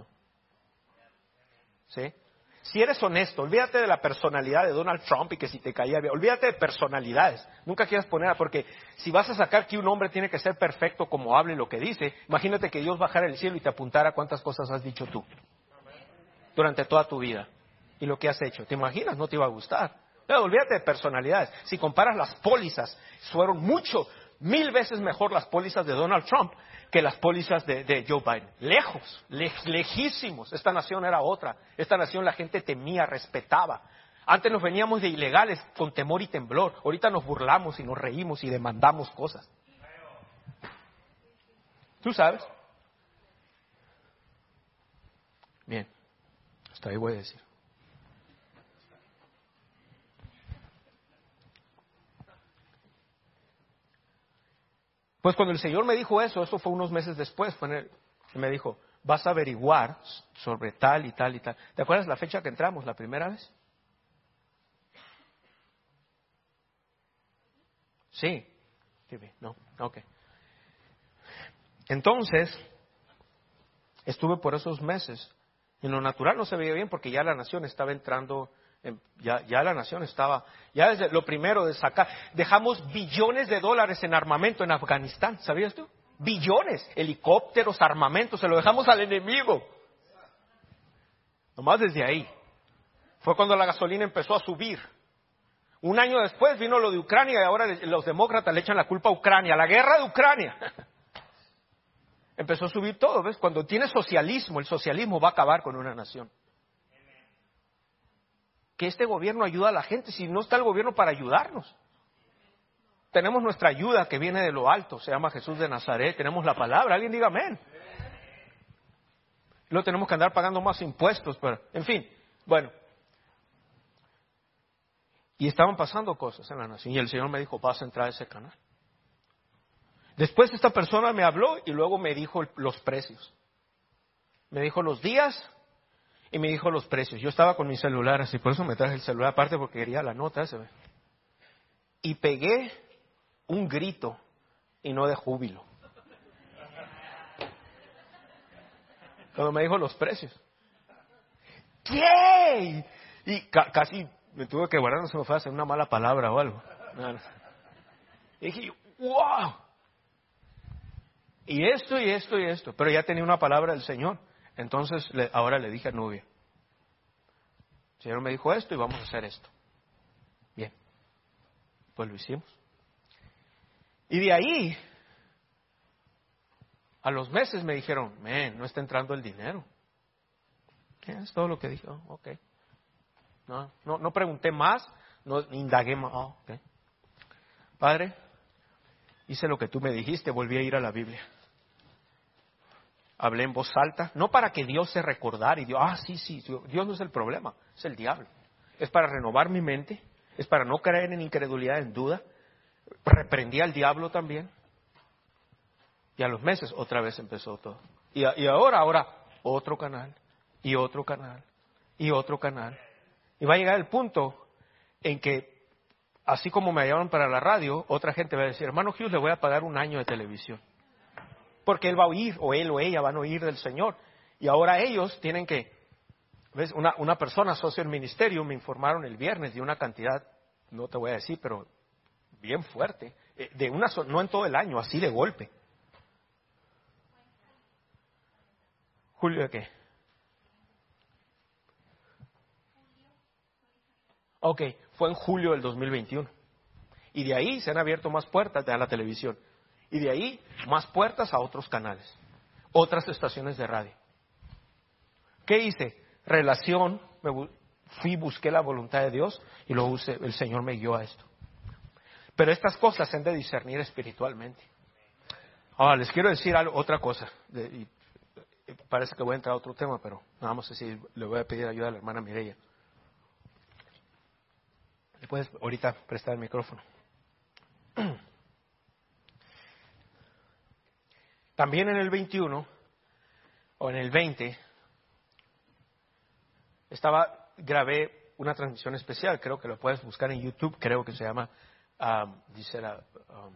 ¿Sí? Si eres honesto, olvídate de la personalidad de Donald Trump y que si te caía bien, olvídate de personalidades. Nunca quieras poner, porque si vas a sacar que un hombre tiene que ser perfecto como habla y lo que dice, imagínate que Dios bajara del cielo y te apuntara cuántas cosas has dicho tú durante toda tu vida y lo que has hecho. ¿Te imaginas? No te iba a gustar. No, olvídate de personalidades. Si comparas las pólizas, fueron mucho, mil veces mejor las pólizas de Donald Trump que las pólizas de, de Joe Biden. Lejos, le, lejísimos. Esta nación era otra. Esta nación la gente temía, respetaba. Antes nos veníamos de ilegales con temor y temblor. Ahorita nos burlamos y nos reímos y demandamos cosas. ¿Tú sabes? Bien, hasta ahí voy a decir. Pues cuando el Señor me dijo eso, eso fue unos meses después, fue en el, me dijo, vas a averiguar sobre tal y tal y tal. ¿Te acuerdas la fecha que entramos la primera vez? Sí. No, ok. Entonces, estuve por esos meses. En lo natural no se veía bien porque ya la nación estaba entrando, en, ya, ya la nación estaba, ya desde lo primero de sacar, dejamos billones de dólares en armamento en Afganistán, ¿sabías tú? Billones, helicópteros, armamentos, se lo dejamos al enemigo. Nomás desde ahí. Fue cuando la gasolina empezó a subir. Un año después vino lo de Ucrania y ahora los demócratas le echan la culpa a Ucrania, la guerra de Ucrania. Empezó a subir todo, ¿ves? Cuando tienes socialismo, el socialismo va a acabar con una nación. Que este gobierno ayuda a la gente, si no está el gobierno para ayudarnos. Tenemos nuestra ayuda que viene de lo alto, se llama Jesús de Nazaret, tenemos la palabra, alguien diga amén. Luego tenemos que andar pagando más impuestos, pero, en fin, bueno. Y estaban pasando cosas en la nación y el Señor me dijo, vas a entrar a ese canal. Después esta persona me habló y luego me dijo los precios. Me dijo los días y me dijo los precios. Yo estaba con mi celular así, por eso me traje el celular aparte porque quería la nota esa. Y pegué un grito y no de júbilo. Cuando me dijo los precios. ¿Qué? Y ca- casi me tuve que guardar, no se me fue a hacer una mala palabra o algo. No, no. Y dije, ¡wow! Y esto, y esto, y esto. Pero ya tenía una palabra del Señor. Entonces, le, ahora le dije a Nubia. El Señor me dijo esto y vamos a hacer esto. Bien. Pues lo hicimos. Y de ahí, a los meses me dijeron, men, no está entrando el dinero. ¿Qué es todo lo que dije? Oh, ok. No, no, no pregunté más, no indagué más. Oh, okay. Padre, hice lo que tú me dijiste, volví a ir a la Biblia. Hablé en voz alta, no para que Dios se recordara y Dios, ah, sí, sí, Dios no es el problema, es el diablo. Es para renovar mi mente, es para no caer en incredulidad, en duda. Reprendí al diablo también. Y a los meses otra vez empezó todo. Y, a, y ahora, ahora, otro canal, y otro canal, y otro canal. Y va a llegar el punto en que, así como me llaman para la radio, otra gente va a decir, hermano Hughes, le voy a pagar un año de televisión. Porque él va a oír, o él o ella van a oír del Señor. Y ahora ellos tienen que, ¿ves? Una, una persona, socio del ministerio, me informaron el viernes de una cantidad, no te voy a decir, pero bien fuerte, de una, no en todo el año, así de golpe. ¿Julio de qué? Ok, fue en julio del dos mil veintiuno. Y de ahí se han abierto más puertas a la televisión. Y de ahí más puertas a otros canales, otras estaciones de radio. ¿Qué hice? Relación, me bu- fui, busqué la voluntad de Dios y luego usé, el Señor me guió a esto. Pero estas cosas se han de discernir espiritualmente. Ahora, les quiero decir algo, otra cosa. De, y, parece que voy a entrar a otro tema, pero vamos a decir, le voy a pedir ayuda a la hermana Mireya. ¿Le puedes ahorita prestar el micrófono? También en el veintiuno, o en el veinte, estaba, grabé una transmisión especial, creo que lo puedes buscar en YouTube, creo que se llama um, dice la, um,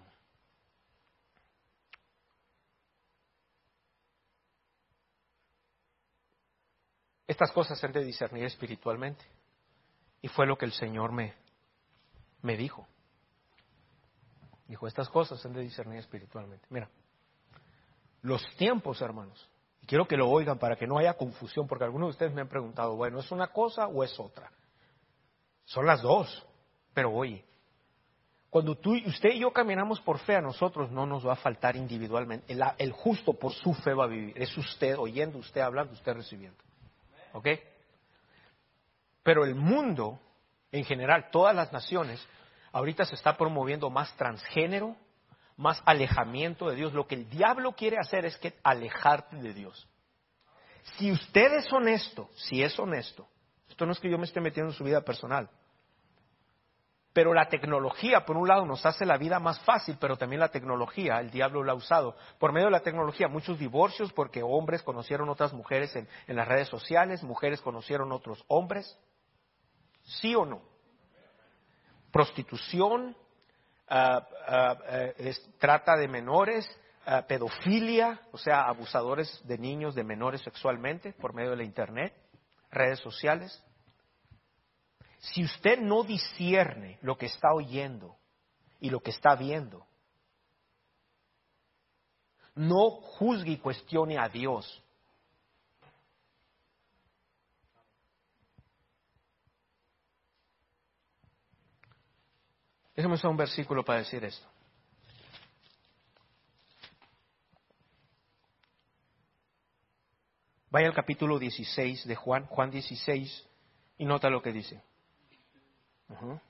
estas cosas se han de discernir espiritualmente. Y fue lo que el Señor me, me dijo. Dijo, estas cosas se han de discernir espiritualmente. Mira, los tiempos, hermanos, y quiero que lo oigan para que no haya confusión, porque algunos de ustedes me han preguntado, bueno, ¿es una cosa o es otra? Son las dos, pero oye, cuando tú, usted y yo caminamos por fe, a nosotros no nos va a faltar individualmente. El, el justo por su fe va a vivir. Es usted oyendo, usted hablando, usted recibiendo. ¿Ok? Pero el mundo, en general, todas las naciones, ahorita se está promoviendo más transgénero, más alejamiento de Dios. Lo que el diablo quiere hacer es que alejarte de Dios. Si usted es honesto, si es honesto, esto no es que yo me esté metiendo en su vida personal, pero la tecnología, por un lado, nos hace la vida más fácil, pero también la tecnología, el diablo la ha usado. Por medio de la tecnología, muchos divorcios porque hombres conocieron otras mujeres en, en las redes sociales, mujeres conocieron otros hombres. ¿Sí o no? Prostitución, uh, uh, uh, es, trata de menores, uh, pedofilia, o sea, abusadores de niños, de menores sexualmente por medio de la internet, redes sociales. Si usted no discierne lo que está oyendo y lo que está viendo, no juzgue y cuestione a Dios. Déjame usar un versículo para decir esto. Vaya al capítulo dieciséis de Juan, Juan dieciséis, y nota lo que dice. Uh-huh.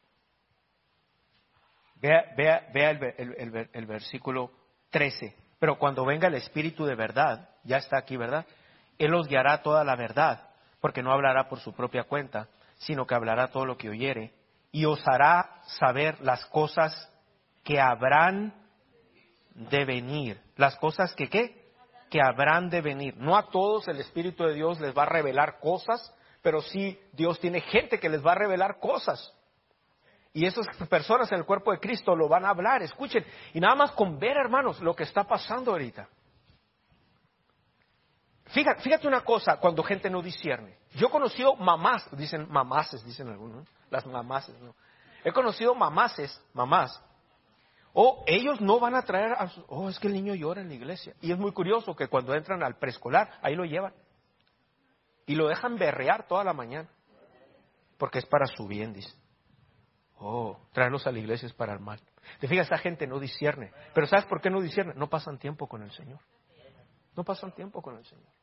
Vea, vea, vea el, el, el, el versículo trece. Pero cuando venga el Espíritu de verdad, ya está aquí, ¿verdad? Él os guiará toda la verdad, porque no hablará por su propia cuenta, sino que hablará todo lo que oyere, y os hará saber las cosas que habrán de venir. Las cosas que, ¿qué? Que habrán de venir. No a todos el Espíritu de Dios les va a revelar cosas, pero sí Dios tiene gente que les va a revelar cosas. Y esas personas en el cuerpo de Cristo lo van a hablar. Escuchen, y nada más con ver, hermanos, lo que está pasando ahorita. Fíjate, fíjate una cosa, cuando gente no discierne. Yo he conocido mamás, dicen mamases, dicen algunos, ¿no? Las mamases, ¿no? He conocido mamases, mamás. O ellos no van a traer a su, oh, es que el niño llora en la iglesia. Y es muy curioso que cuando entran al preescolar, ahí lo llevan. Y lo dejan berrear toda la mañana. Porque es para su bien, dice. Oh, traerlos a la iglesia es para el mal. Te fijas, esta gente no discierne. Pero ¿sabes por qué no discierne? No pasan tiempo con el Señor. No pasan tiempo con el Señor.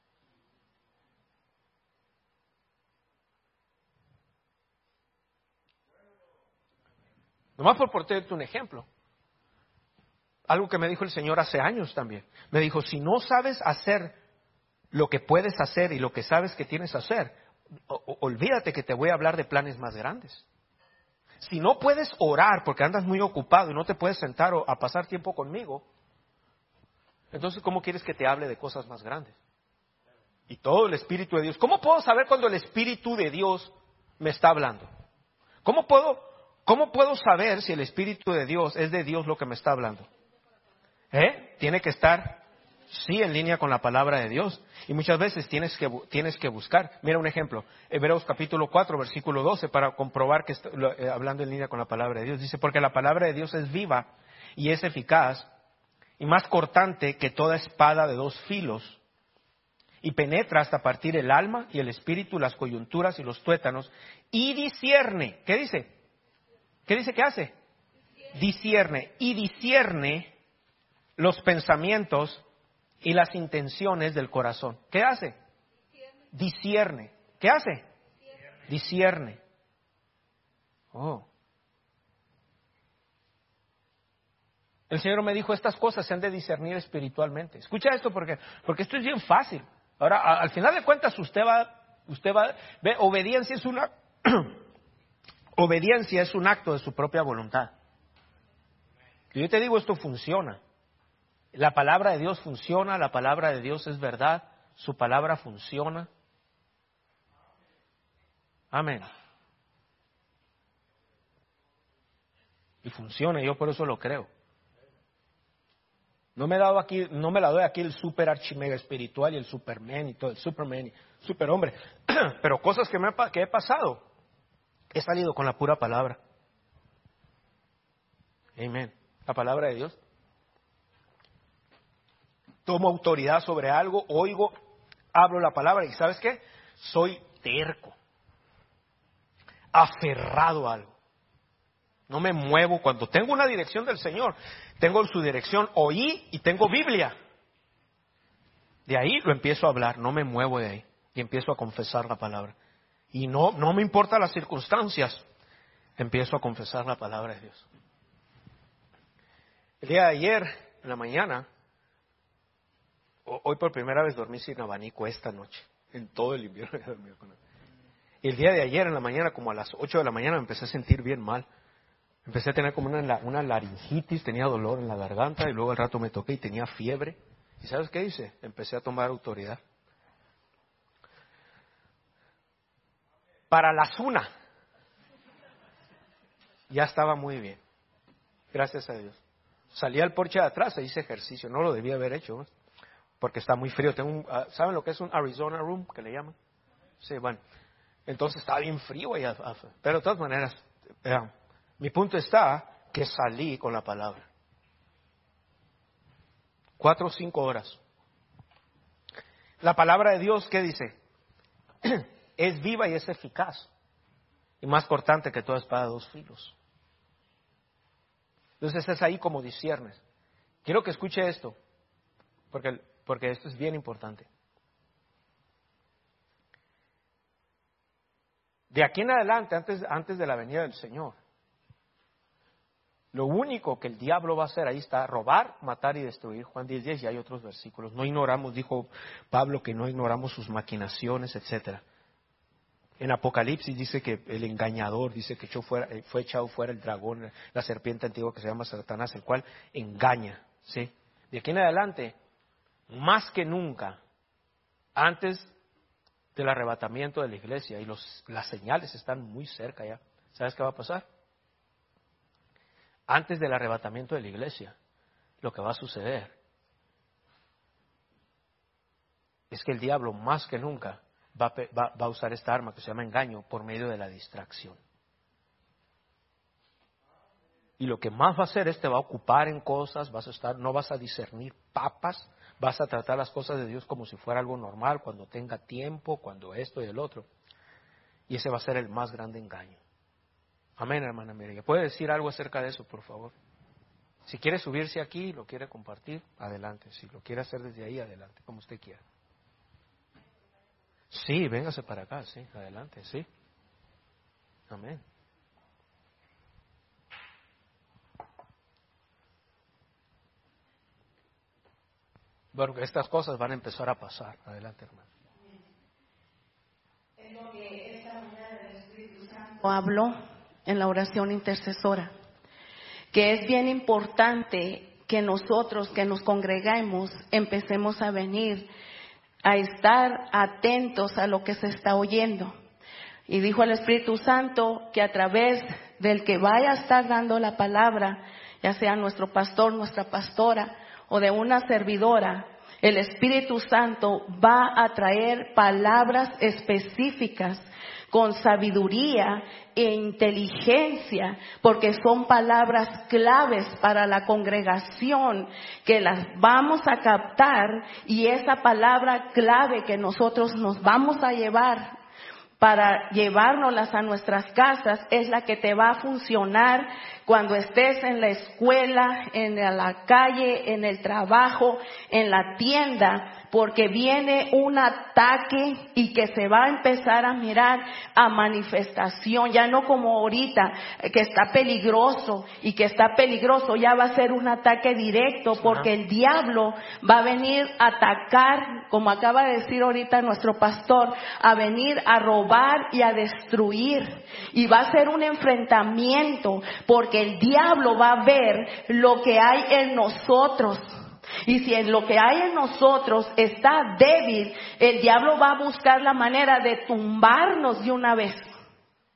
Nomás por ponerte un ejemplo. Algo que me dijo el Señor hace años también. Me dijo, si no sabes hacer lo que puedes hacer y lo que sabes que tienes que hacer, o, olvídate que te voy a hablar de planes más grandes. Si no puedes orar porque andas muy ocupado y no te puedes sentar a pasar tiempo conmigo, entonces ¿cómo quieres que te hable de cosas más grandes? Y todo el Espíritu de Dios. ¿Cómo puedo saber cuando el Espíritu de Dios me está hablando? ¿Cómo puedo, cómo puedo saber si el Espíritu de Dios es de Dios lo que me está hablando? ¿Eh? Tiene que estar, sí, en línea con la palabra de Dios. Y muchas veces tienes que, tienes que buscar. Mira un ejemplo. Hebreos capítulo cuatro, versículo doce, para comprobar que está, eh, hablando en línea con la palabra de Dios. Dice, porque la palabra de Dios es viva y es eficaz y más cortante que toda espada de dos filos. Y penetra hasta partir el alma y el espíritu, las coyunturas y los tuétanos. Y discierne. ¿Qué dice? ¿Qué dice que hace? Discierne. Y discierne los pensamientos y las intenciones del corazón. ¿Qué hace? Discierne. ¿Qué hace? Discierne. Oh. El Señor me dijo, estas cosas se han de discernir espiritualmente. Escucha esto porque, porque esto es bien fácil. Ahora, a, al final de cuentas, usted va, usted va, ve, obediencia es una, obediencia es un acto de su propia voluntad. Y yo te digo, esto funciona. La palabra de Dios funciona, la palabra de Dios es verdad, su palabra funciona. Amén. Y funciona, yo por eso lo creo. No me he dado aquí, no me la doy aquí el super archimega espiritual y el superman y todo, el superman y superhombre. Pero cosas que, me ha, que he pasado, he salido con la pura palabra. Amén. La palabra de Dios. Tomo autoridad sobre algo, oigo, hablo la palabra y ¿sabes qué? Soy terco, aferrado a algo. No me muevo cuando tengo una dirección del Señor. Tengo su dirección, oí y tengo Biblia. De ahí lo empiezo a hablar, no me muevo de ahí. Y empiezo a confesar la palabra. Y no, no me importan las circunstancias. Empiezo a confesar la palabra de Dios. El día de ayer, en la mañana, hoy por primera vez dormí sin abanico esta noche. En todo el invierno he dormido con él. Y el día de ayer en la mañana, como a las ocho de la mañana, me empecé a sentir bien mal. Empecé a tener como una, una laringitis, tenía dolor en la garganta y luego al rato me toqué y tenía fiebre. ¿Y sabes qué hice? Empecé a tomar autoridad. Para las una. Ya estaba muy bien. Gracias a Dios. Salí al porche de atrás e hice ejercicio. No lo debía haber hecho, ¿eh? Porque está muy frío. Tengo un, uh, ¿saben lo que es un Arizona room que le llaman? Sí, bueno. Entonces estaba bien frío allá. Pero de todas maneras, eh, mi punto está que salí con la palabra. Cuatro o cinco horas. La palabra de Dios, ¿qué dice? Es viva y es eficaz. Y más cortante que toda espada de dos filos. Entonces es ahí como disciernes. Quiero que escuche esto, porque, porque esto es bien importante. De aquí en adelante, antes, antes de la venida del Señor, lo único que el diablo va a hacer, ahí está, robar, matar y destruir. Juan diez diez, y hay otros versículos. No ignoramos, dijo Pablo, que no ignoramos sus maquinaciones, etcétera. En Apocalipsis dice que el engañador, dice que echó fuera, fue echado fuera el dragón, la serpiente antigua que se llama Satanás, el cual engaña, ¿sí? De aquí en adelante, más que nunca, antes del arrebatamiento de la iglesia, y los, las señales están muy cerca ya, ¿sabes qué va a pasar? Antes del arrebatamiento de la iglesia, lo que va a suceder es que el diablo más que nunca va a, va, va a usar esta arma que se llama engaño por medio de la distracción. Y lo que más va a hacer es te va a ocupar en cosas, vas a estar, no vas a discernir papas, vas a tratar las cosas de Dios como si fuera algo normal, cuando tenga tiempo, cuando esto y el otro. Y ese va a ser el más grande engaño. Amén, hermana Mireya. ¿Puede decir algo acerca de eso, por favor? Si quiere subirse aquí y lo quiere compartir, adelante. Si lo quiere hacer desde ahí, adelante, como usted quiera. Sí, véngase para acá, sí, adelante, sí. Amén. Bueno, estas cosas van a empezar a pasar. Adelante, hermano. Es lo que esta mañana el Espíritu Santo habló en la oración intercesora, que es bien importante que nosotros, que nos congregamos, empecemos a venir a estar atentos a lo que se está oyendo. Y dijo el Espíritu Santo que a través del que vaya a estar dando la palabra, ya sea nuestro pastor, nuestra pastora o de una servidora, el Espíritu Santo va a traer palabras específicas con sabiduría e inteligencia, porque son palabras claves para la congregación que las vamos a captar, y esa palabra clave que nosotros nos vamos a llevar para llevárnoslas a nuestras casas es la que te va a funcionar cuando estés en la escuela, en la calle, en el trabajo, en la tienda, porque viene un ataque y que se va a empezar a mirar a manifestación, ya no como ahorita, que está peligroso y que está peligroso, ya va a ser un ataque directo, porque el diablo va a venir a atacar, como acaba de decir ahorita nuestro pastor, a venir a robar y a destruir, y va a ser un enfrentamiento, porque el diablo va a ver lo que hay en nosotros. Y si en lo que hay en nosotros está débil, el diablo va a buscar la manera de tumbarnos de una vez,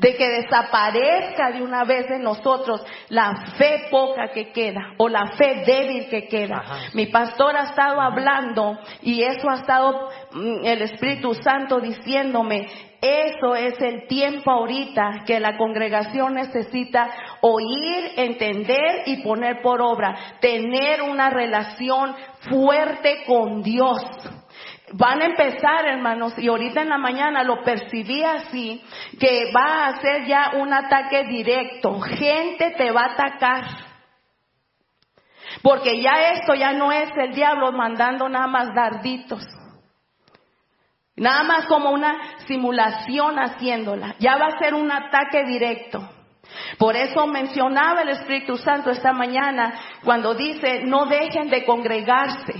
de que desaparezca de una vez de nosotros la fe poca que queda o la fe débil que queda. Ajá. Mi pastor ha estado hablando y eso ha estado mm, el Espíritu Santo diciéndome, eso es el tiempo ahorita que la congregación necesita oír, entender y poner por obra, tener una relación fuerte con Dios. Van a empezar, hermanos, y ahorita en la mañana lo percibí así, que va a ser ya un ataque directo. Gente te va a atacar. Porque ya esto ya no es el diablo mandando nada más darditos. Nada más como una simulación haciéndola. Ya va a ser un ataque directo. Por eso mencionaba el Espíritu Santo esta mañana cuando dice, no dejen de congregarse.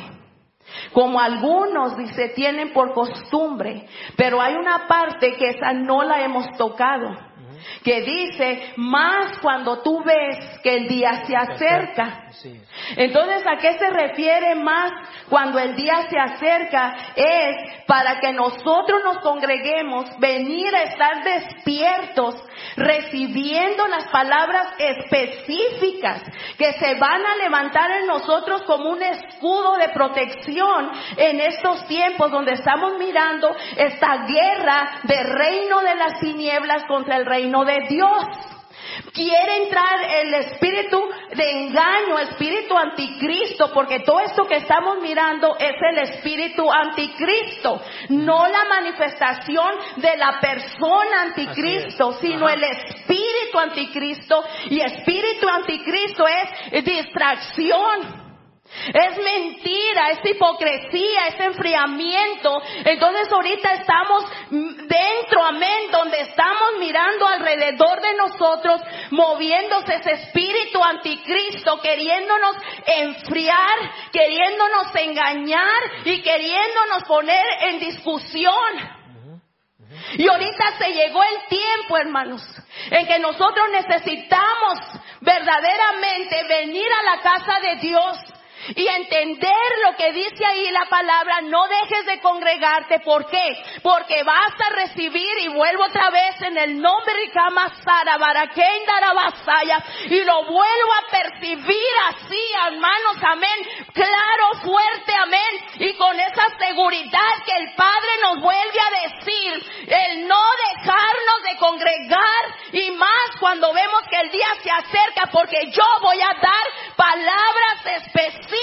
Como algunos, dice, tienen por costumbre, pero hay una parte que esa no la hemos tocado, que dice, más cuando tú ves que el día se acerca. Entonces, ¿a qué se refiere más cuando el día se acerca? Es para que nosotros nos congreguemos, venir a estar despiertos, recibiendo las palabras específicas que se van a levantar en nosotros como un escudo de protección en estos tiempos donde estamos mirando esta guerra de reino de las tinieblas contra el reino de Dios. Quiere entrar el espíritu de engaño, espíritu anticristo, porque todo esto que estamos mirando es el espíritu anticristo, no la manifestación de la persona anticristo, sino el espíritu anticristo. Y espíritu anticristo es distracción. Es mentira, es hipocresía, es enfriamiento. Entonces ahorita estamos dentro, amén, donde estamos mirando alrededor de nosotros, moviéndose ese espíritu anticristo, queriéndonos enfriar, queriéndonos engañar y queriéndonos poner en discusión. Y ahorita se llegó el tiempo, hermanos, en que nosotros necesitamos verdaderamente venir a la casa de Dios y entender lo que dice ahí la palabra. No dejes de congregarte. ¿Por qué? Porque vas a recibir, y vuelvo otra vez en el nombre de Kamasara, Barakendara, y lo vuelvo a percibir así, hermanos, amén, claro, fuerte, amén, y con esa seguridad que el Padre nos vuelve a decir, el no dejarnos de congregar, y más cuando vemos que el día se acerca, porque yo voy a dar palabras específicas,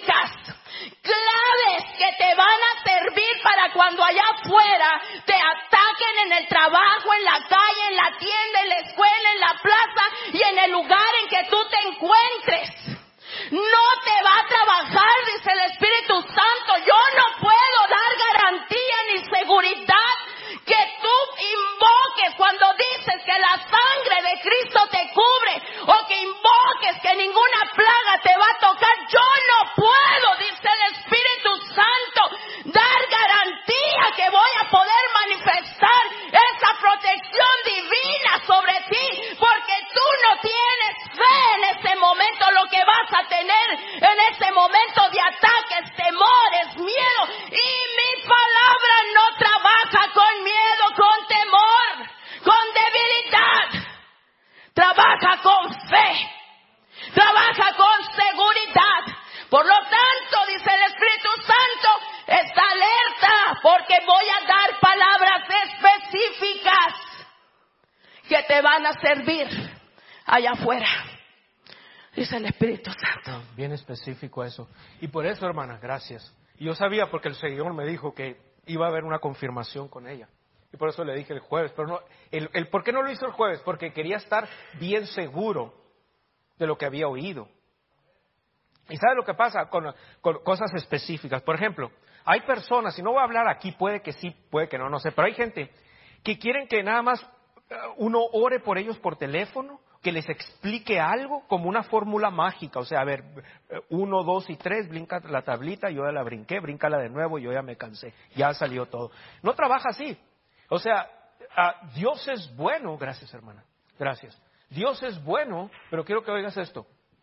claves que te van a servir para cuando allá afuera te ataquen en el trabajo, en la calle, en la tienda, en la escuela, en la plaza y en el lugar en que tú te encuentres. No te va a trabajar, dice el Espíritu Santo. Yo no puedo dar garantía ni seguridad que tú invoques cuando dices que la sangre de Cristo te cubre, o que invoques que ninguna plaga te va a tocar. Yo no puedo, dice el Espíritu Santo, dar garantía que voy a poder manifestar esa protección divina sobre ti, porque tú no tienes fe en ese momento. Lo que vas a tener en ese momento de ataques, temores, miedo, y mi palabra no trabaja con miedo, con temor, con debilidad. Trabaja con fe, trabaja con seguridad. Por lo tanto, dice el Espíritu Santo, está alerta, porque voy a dar palabras específicas que te van a servir allá afuera, dice el Espíritu Santo. Bien específico eso. Y por eso, hermana, gracias. Y yo sabía, porque el Señor me dijo que iba a haber una confirmación con ella. Y por eso le dije el jueves. Pero no, el, el, ¿por qué no lo hizo el jueves? Porque quería estar bien seguro de lo que había oído. ¿Y sabe lo que pasa con, con cosas específicas? Por ejemplo, hay personas, y no voy a hablar aquí, puede que sí, puede que no, no sé, pero hay gente que quieren que nada más uno ore por ellos por teléfono, que les explique algo como una fórmula mágica. O sea, a ver, uno, dos y tres, brinca la tablita, yo ya la brinqué, bríncala de nuevo, yo ya me cansé, ya salió todo. No trabaja así. O sea, uh, Dios es bueno, gracias hermana, gracias. Dios es bueno, pero quiero que oigas esto.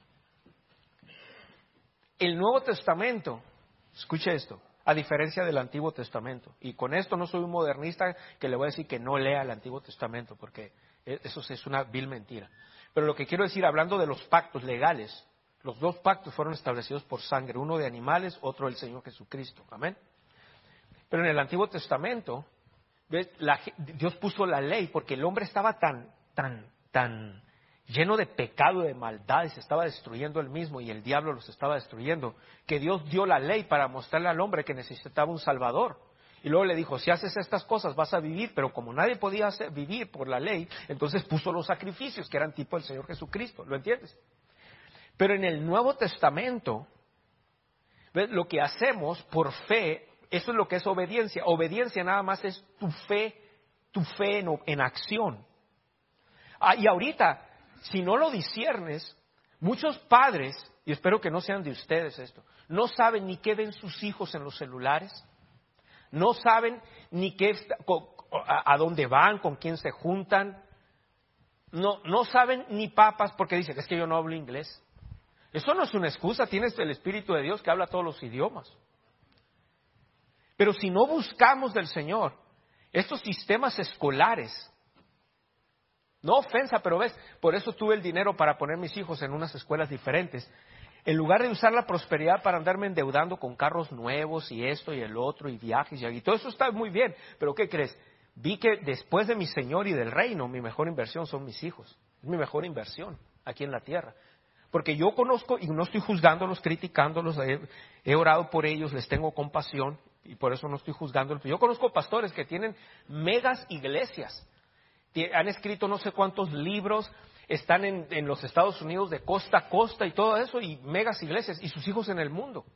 El Nuevo Testamento, escuche esto, a diferencia del Antiguo Testamento, y con esto no soy un modernista que le voy a decir que no lea el Antiguo Testamento, porque Eso es una vil mentira. Pero lo que quiero decir, hablando de los pactos legales, los dos pactos fueron establecidos por sangre, uno de animales, otro del Señor Jesucristo. Amén. Pero en el Antiguo Testamento, ¿ves? La, Dios puso la ley porque el hombre estaba tan, tan, tan lleno de pecado y de maldad y se estaba destruyendo él mismo y el diablo los estaba destruyendo, que Dios dio la ley para mostrarle al hombre que necesitaba un Salvador. Y luego le dijo, si haces estas cosas vas a vivir, pero como nadie podía hacer, vivir por la ley, entonces puso los sacrificios que eran tipo del Señor Jesucristo. ¿Lo entiendes? Pero en el Nuevo Testamento, ¿ves? Lo que hacemos por fe, eso es lo que es obediencia. Obediencia nada más es tu fe, tu fe en, en acción. Ah, y ahorita, si no lo disciernes, muchos padres, y espero que no sean de ustedes esto, no saben ni qué ven sus hijos en los celulares. No saben ni qué, a dónde van, con quién se juntan. No, no saben ni papas porque dicen, es que yo no hablo inglés. Eso no es una excusa, tienes el Espíritu de Dios que habla todos los idiomas. Pero si no buscamos del Señor, estos sistemas escolares, no ofensa, pero ves, por eso tuve el dinero para poner mis hijos en unas escuelas diferentes. En lugar de usar la prosperidad para andarme endeudando con carros nuevos y esto y el otro y viajes y todo eso está muy bien, pero ¿qué crees? Vi que después de mi Señor y del reino, mi mejor inversión son mis hijos. Es mi mejor inversión aquí en la tierra. Porque yo conozco, y no estoy juzgándolos, criticándolos, he, he orado por ellos, les tengo compasión y por eso no estoy juzgándolos. Yo conozco pastores que tienen megas iglesias, han escrito no sé cuántos libros, están en, en los Estados Unidos de costa a costa y todo eso, y megas iglesias, y sus hijos en el mundo.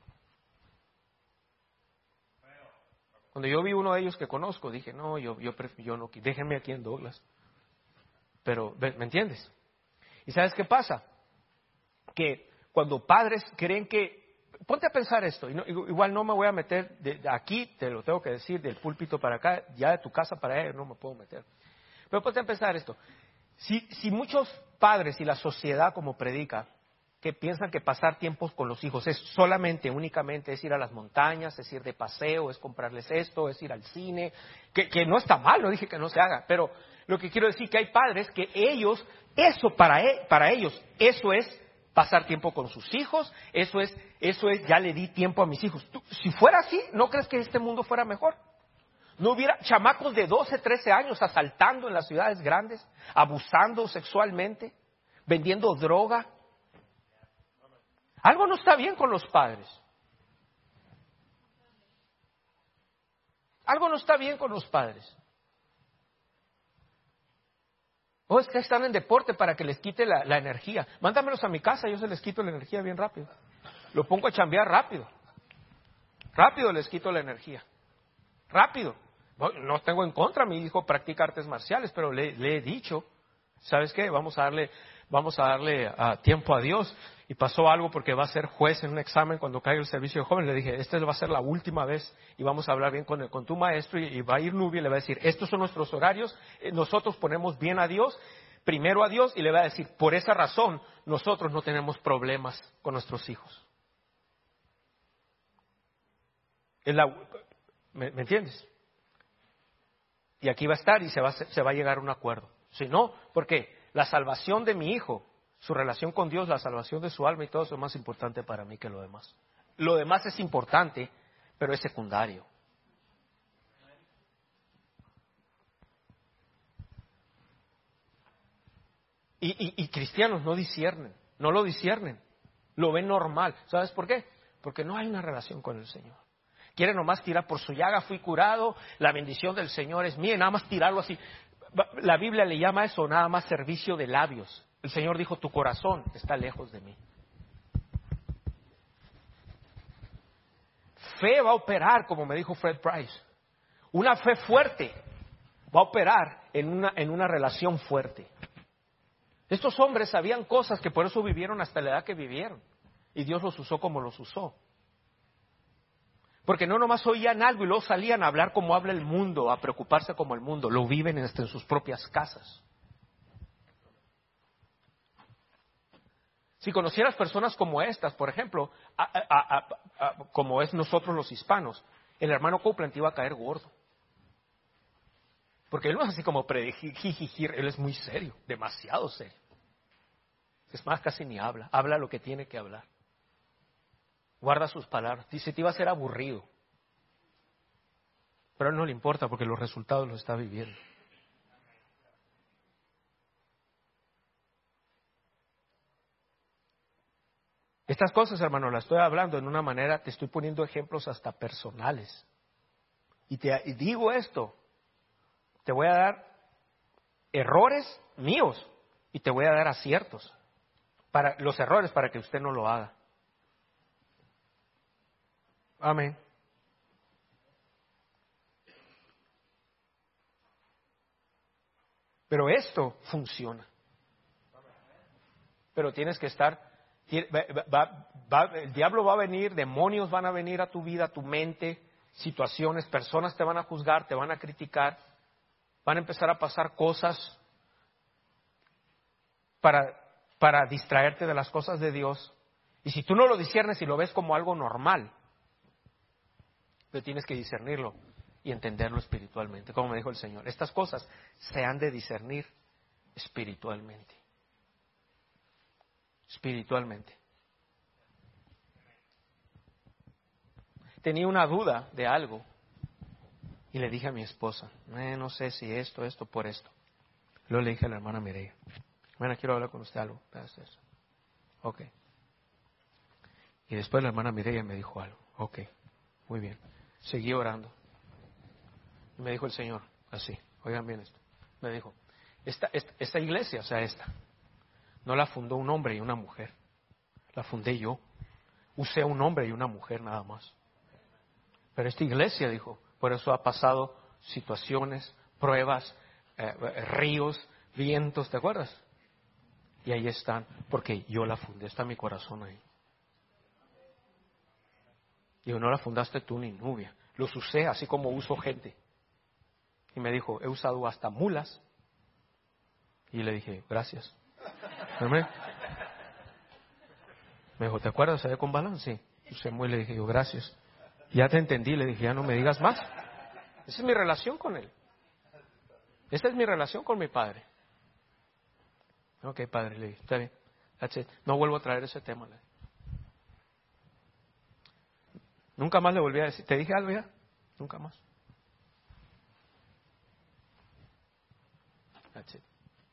Cuando yo vi uno de ellos que conozco, dije, no, yo, yo, yo no, déjenme aquí en Douglas. Pero, ¿me entiendes? ¿Y sabes qué pasa? Que cuando padres creen que, ponte a pensar esto, y no, igual no me voy a meter de, de aquí, te lo tengo que decir, del púlpito para acá, ya de tu casa para allá no me puedo meter. Pero ponte a pensar esto. Si, si muchos padres y la sociedad como predica, que piensan que pasar tiempos con los hijos es solamente, únicamente, es ir a las montañas, es ir de paseo, es comprarles esto, es ir al cine, que, que no está mal, no dije que no se haga, pero lo que quiero decir que hay padres que ellos, eso para, e, para ellos, eso es pasar tiempo con sus hijos, eso es, eso es, ya le di tiempo a mis hijos. Tú, si fuera así, ¿no crees que este mundo fuera mejor? No hubiera chamacos de doce, trece años asaltando en las ciudades grandes, abusando sexualmente, vendiendo droga. Algo no está bien con los padres. Algo no está bien con los padres. O es que están en deporte para que les quite la, la energía. Mándamelos a mi casa, yo se les quito la energía bien rápido. Lo pongo a chambear rápido. Rápido les quito la energía. Rápido. No, no tengo en contra, mi hijo practica artes marciales, pero le, le he dicho, ¿sabes qué? Vamos a darle, vamos a darle uh, tiempo a Dios. Y pasó algo porque va a ser juez en un examen cuando caiga el servicio de jóvenes. Le dije, esta va a ser la última vez y vamos a hablar bien con, el, con tu maestro. Y, y va a ir Nubia y le va a decir, estos son nuestros horarios, eh, nosotros ponemos bien a Dios, primero a Dios, y le va a decir, por esa razón nosotros no tenemos problemas con nuestros hijos. Es la, ¿me, ¿Me entiendes? Y aquí va a estar y se va, se va a llegar a un acuerdo. Si no, porque la salvación de mi hijo, su relación con Dios, la salvación de su alma y todo eso es más importante para mí que lo demás. Lo demás es importante, pero es secundario. Y, y, y cristianos no disciernen, no lo disciernen, lo ven normal. ¿Sabes por qué? Porque no hay una relación con el Señor. Quiere nomás tirar por su llaga, fui curado, la bendición del Señor es mía, nada más tirarlo así. La Biblia le llama eso nada más servicio de labios. El Señor dijo, tu corazón está lejos de mí. Fe va a operar, como me dijo Fred Price. Una fe fuerte va a operar en una, en una relación fuerte. Estos hombres sabían cosas que por eso vivieron hasta la edad que vivieron. Y Dios los usó como los usó. Porque no nomás oían algo y luego salían a hablar como habla el mundo, a preocuparse como el mundo. Lo viven hasta en sus propias casas. Si conocieras personas como estas, por ejemplo, a, a, a, a, como es nosotros los hispanos, el hermano Copeland te iba a caer gordo. Porque Él no es así como predijijijir, Él es muy serio, demasiado serio. Es más, casi ni habla, habla lo que tiene que hablar. Guarda sus palabras. Dice, te iba a ser aburrido. Pero a Él no le importa porque los resultados los está viviendo. Estas cosas, hermano, las estoy hablando en una manera, te estoy poniendo ejemplos hasta personales. Y te y digo esto, te voy a dar errores míos y te voy a dar aciertos. Para los errores para que usted no lo haga. Amén. Pero esto funciona. Pero tienes que estar, va, va, el diablo va a venir, demonios van a venir a tu vida, a tu mente, situaciones, personas te van a juzgar, te van a criticar, van a empezar a pasar cosas para, para distraerte de las cosas de Dios. Y si tú no lo discernes y lo ves como algo normal, pero tienes que discernirlo y entenderlo espiritualmente. Como me dijo el Señor, estas cosas se han de discernir espiritualmente. Espiritualmente. Tenía una duda de algo y le dije a mi esposa, eh, no sé si esto, esto, por esto. Luego le dije a la hermana Mireya, hermana, quiero hablar con usted algo. Ok. Y después la hermana Mireya me dijo algo. Ok, muy bien. Seguí orando. Y me dijo el Señor, así, oigan bien esto. Me dijo, esta, esta, esta iglesia, o sea, esta, no la fundó un hombre y una mujer. La fundé yo. Usé un hombre y una mujer nada más. Pero esta iglesia, dijo, por eso ha pasado situaciones, pruebas, eh, ríos, vientos, ¿te acuerdas? Y ahí están, porque yo la fundé, está mi corazón ahí. Digo, no la fundaste tú ni Nubia. Los usé así como uso gente. Y me dijo, he usado hasta mulas. Y le dije, gracias. ¿Amén? Me dijo, ¿te acuerdas de con balance? Sí. Usé muy, le dije yo, gracias. Ya te entendí, le dije, ya no me digas más. Esa es mi relación con él. Esta es mi relación con mi padre. Ok, padre, le dije, está bien. That's it. No vuelvo a traer ese tema. Le dije. Nunca más le volví a decir, ¿te dije algo ya? Nunca más. That's it.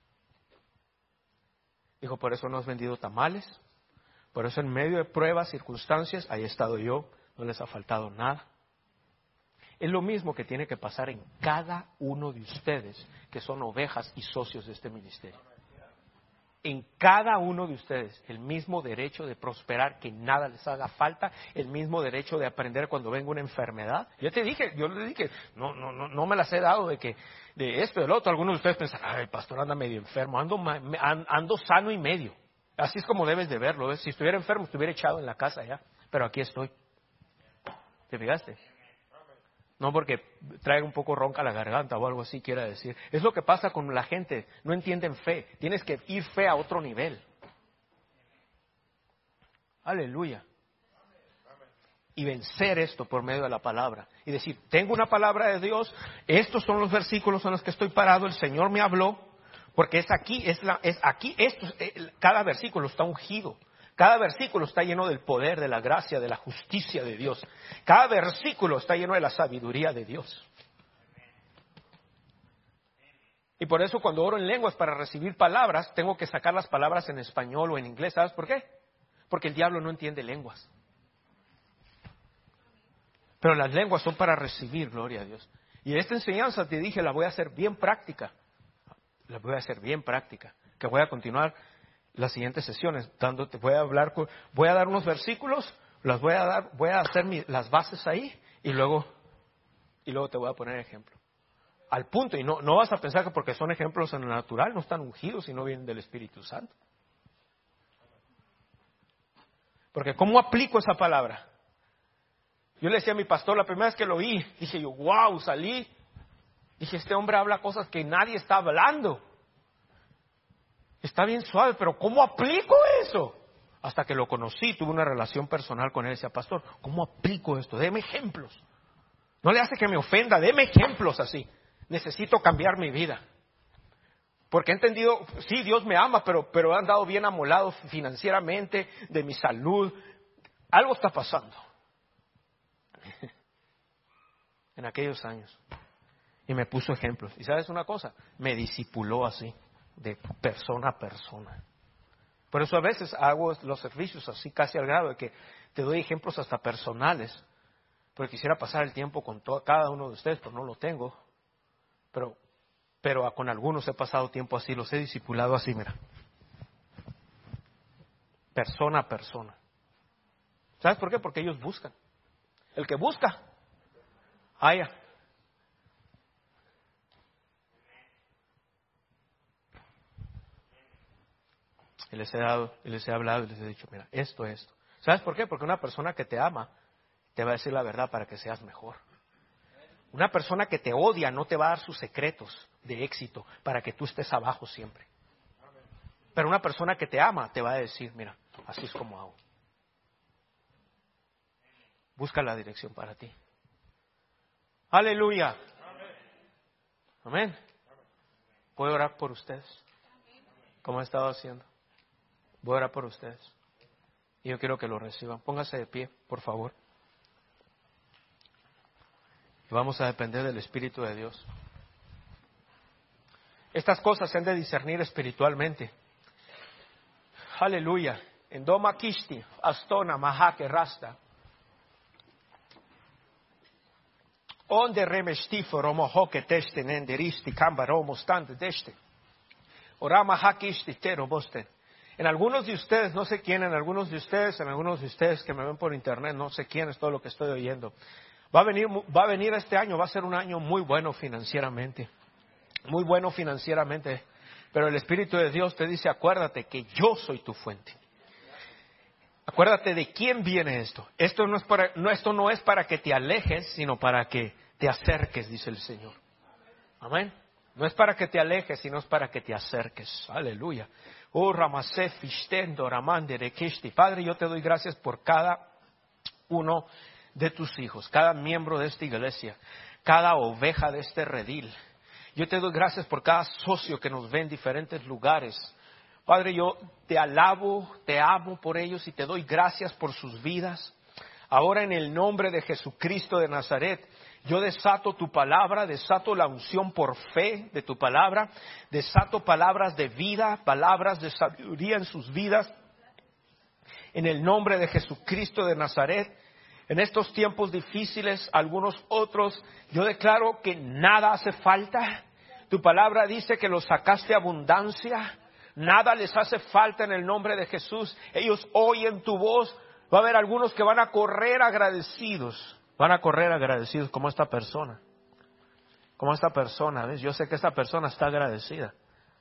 Dijo, por eso no has vendido tamales, por eso en medio de pruebas, circunstancias, ahí he estado yo, no les ha faltado nada. Es lo mismo que tiene que pasar en cada uno de ustedes, que son ovejas y socios de este ministerio. En cada uno de ustedes, el mismo derecho de prosperar, que nada les haga falta, el mismo derecho de aprender cuando venga una enfermedad. Yo te dije, yo le dije, no, no, no, no me las he dado de que de esto y del otro. Algunos de ustedes piensan, ay, el pastor anda medio enfermo, ando, ando sano y medio. Así es como debes de verlo. ¿ves? Si estuviera enfermo, estuviera echado en la casa ya, pero aquí estoy. ¿Te fijaste? No porque traiga un poco ronca la garganta o algo así quiera decir. Es lo que pasa con la gente. No entienden fe. Tienes que ir fe a otro nivel. Aleluya. Y vencer esto por medio de la palabra. Y decir, tengo una palabra de Dios. Estos son los versículos en los que estoy parado. El Señor me habló. Porque es aquí, es, la, es aquí, esto, cada versículo está ungido. Cada versículo está lleno del poder, de la gracia, de la justicia de Dios. Cada versículo está lleno de la sabiduría de Dios. Y por eso cuando oro en lenguas para recibir palabras, tengo que sacar las palabras en español o en inglés. ¿Sabes por qué? Porque el diablo no entiende lenguas. Pero las lenguas son para recibir, gloria a Dios. Y esta enseñanza, te dije, la voy a hacer bien práctica. La voy a hacer bien práctica. Que voy a continuar las siguientes sesiones, dándote, voy a hablar, con, voy a dar unos versículos, las voy a dar, voy a hacer mi, las bases ahí y luego, y luego te voy a poner ejemplo. Al punto, y no, no vas a pensar que porque son ejemplos en lo natural, no están ungidos y no vienen del Espíritu Santo. Porque ¿cómo aplico esa palabra? Yo le decía a mi pastor, la primera vez que lo oí, dije yo, wow, salí, dije, este hombre habla cosas que nadie está hablando. Está bien suave, pero ¿cómo aplico eso? Hasta que lo conocí, tuve una relación personal con él. Decía, pastor, ¿cómo aplico esto? Deme ejemplos. No le hace que me ofenda, deme ejemplos así. necesito cambiar mi vida. Porque he entendido, sí, Dios me ama, pero, pero he andado bien amolado financieramente, de mi salud. Algo está pasando. En aquellos años. Y me puso ejemplos. Y ¿sabes una cosa? Me discipuló así, de persona a persona. Por eso a veces hago los servicios así casi al grado de que te doy ejemplos hasta personales. Porque quisiera pasar el tiempo con todo, cada uno de ustedes, pero no lo tengo. Pero, pero con algunos he pasado tiempo así, los he discipulado así, mira. Persona a persona. ¿Sabes por qué? Porque ellos buscan. El que busca, haya. Y les he dado, y les he hablado y les he dicho, mira, esto, esto. ¿Sabes por qué? Porque una persona que te ama te va a decir la verdad para que seas mejor. Una persona que te odia no te va a dar sus secretos de éxito para que tú estés abajo siempre. Pero una persona que te ama te va a decir, mira, así es como hago. Busca la dirección para ti. Aleluya. Amén. ¿Puedo orar por ustedes? Como he estado haciendo. Voy a orar por ustedes. Y yo quiero que lo reciban. Póngase de pie, por favor. Y vamos a depender del Espíritu de Dios. Estas cosas se han de discernir espiritualmente. Aleluya. En Doma Kishti, Astona, Mahake, Rasta. Onde remestifo, Romohoke, Testen, Enderisti, Kamba, Romo, Stante, Deste. Orama, Hakishti, Tero, Bosten. En algunos de ustedes, no sé quién, en algunos de ustedes, en algunos de ustedes que me ven por internet, no sé quién es todo lo que estoy oyendo. Va a venir, va a venir este año, va a ser un año muy bueno financieramente. Muy bueno financieramente. Pero el Espíritu de Dios te dice, acuérdate que yo soy tu fuente. Acuérdate de quién viene esto. Esto no es para, no, esto no es para que te alejes, sino para que te acerques, dice el Señor. Amén. No es para que te alejes, sino es para que te acerques. Aleluya. Oh, Ramasef, Ishtendo, Ramande, Rekishti. Padre, yo te doy gracias por cada uno de tus hijos, cada miembro de esta iglesia, cada oveja de este redil. Yo te doy gracias por cada socio que nos ve en diferentes lugares. Padre, yo te alabo, te amo por ellos y te doy gracias por sus vidas. Ahora en el nombre de Jesucristo de Nazaret, yo desato tu palabra, desato la unción por fe de tu palabra, desato palabras de vida, palabras de sabiduría en sus vidas. En el nombre de Jesucristo de Nazaret, en estos tiempos difíciles, algunos otros, yo declaro que nada hace falta. Tu palabra dice que los sacaste abundancia. Nada les hace falta en el nombre de Jesús. Ellos oyen tu voz. Va a haber algunos que van a correr agradecidos. Van a correr agradecidos como esta persona. Como esta persona, ¿ves? Yo sé que esta persona está agradecida.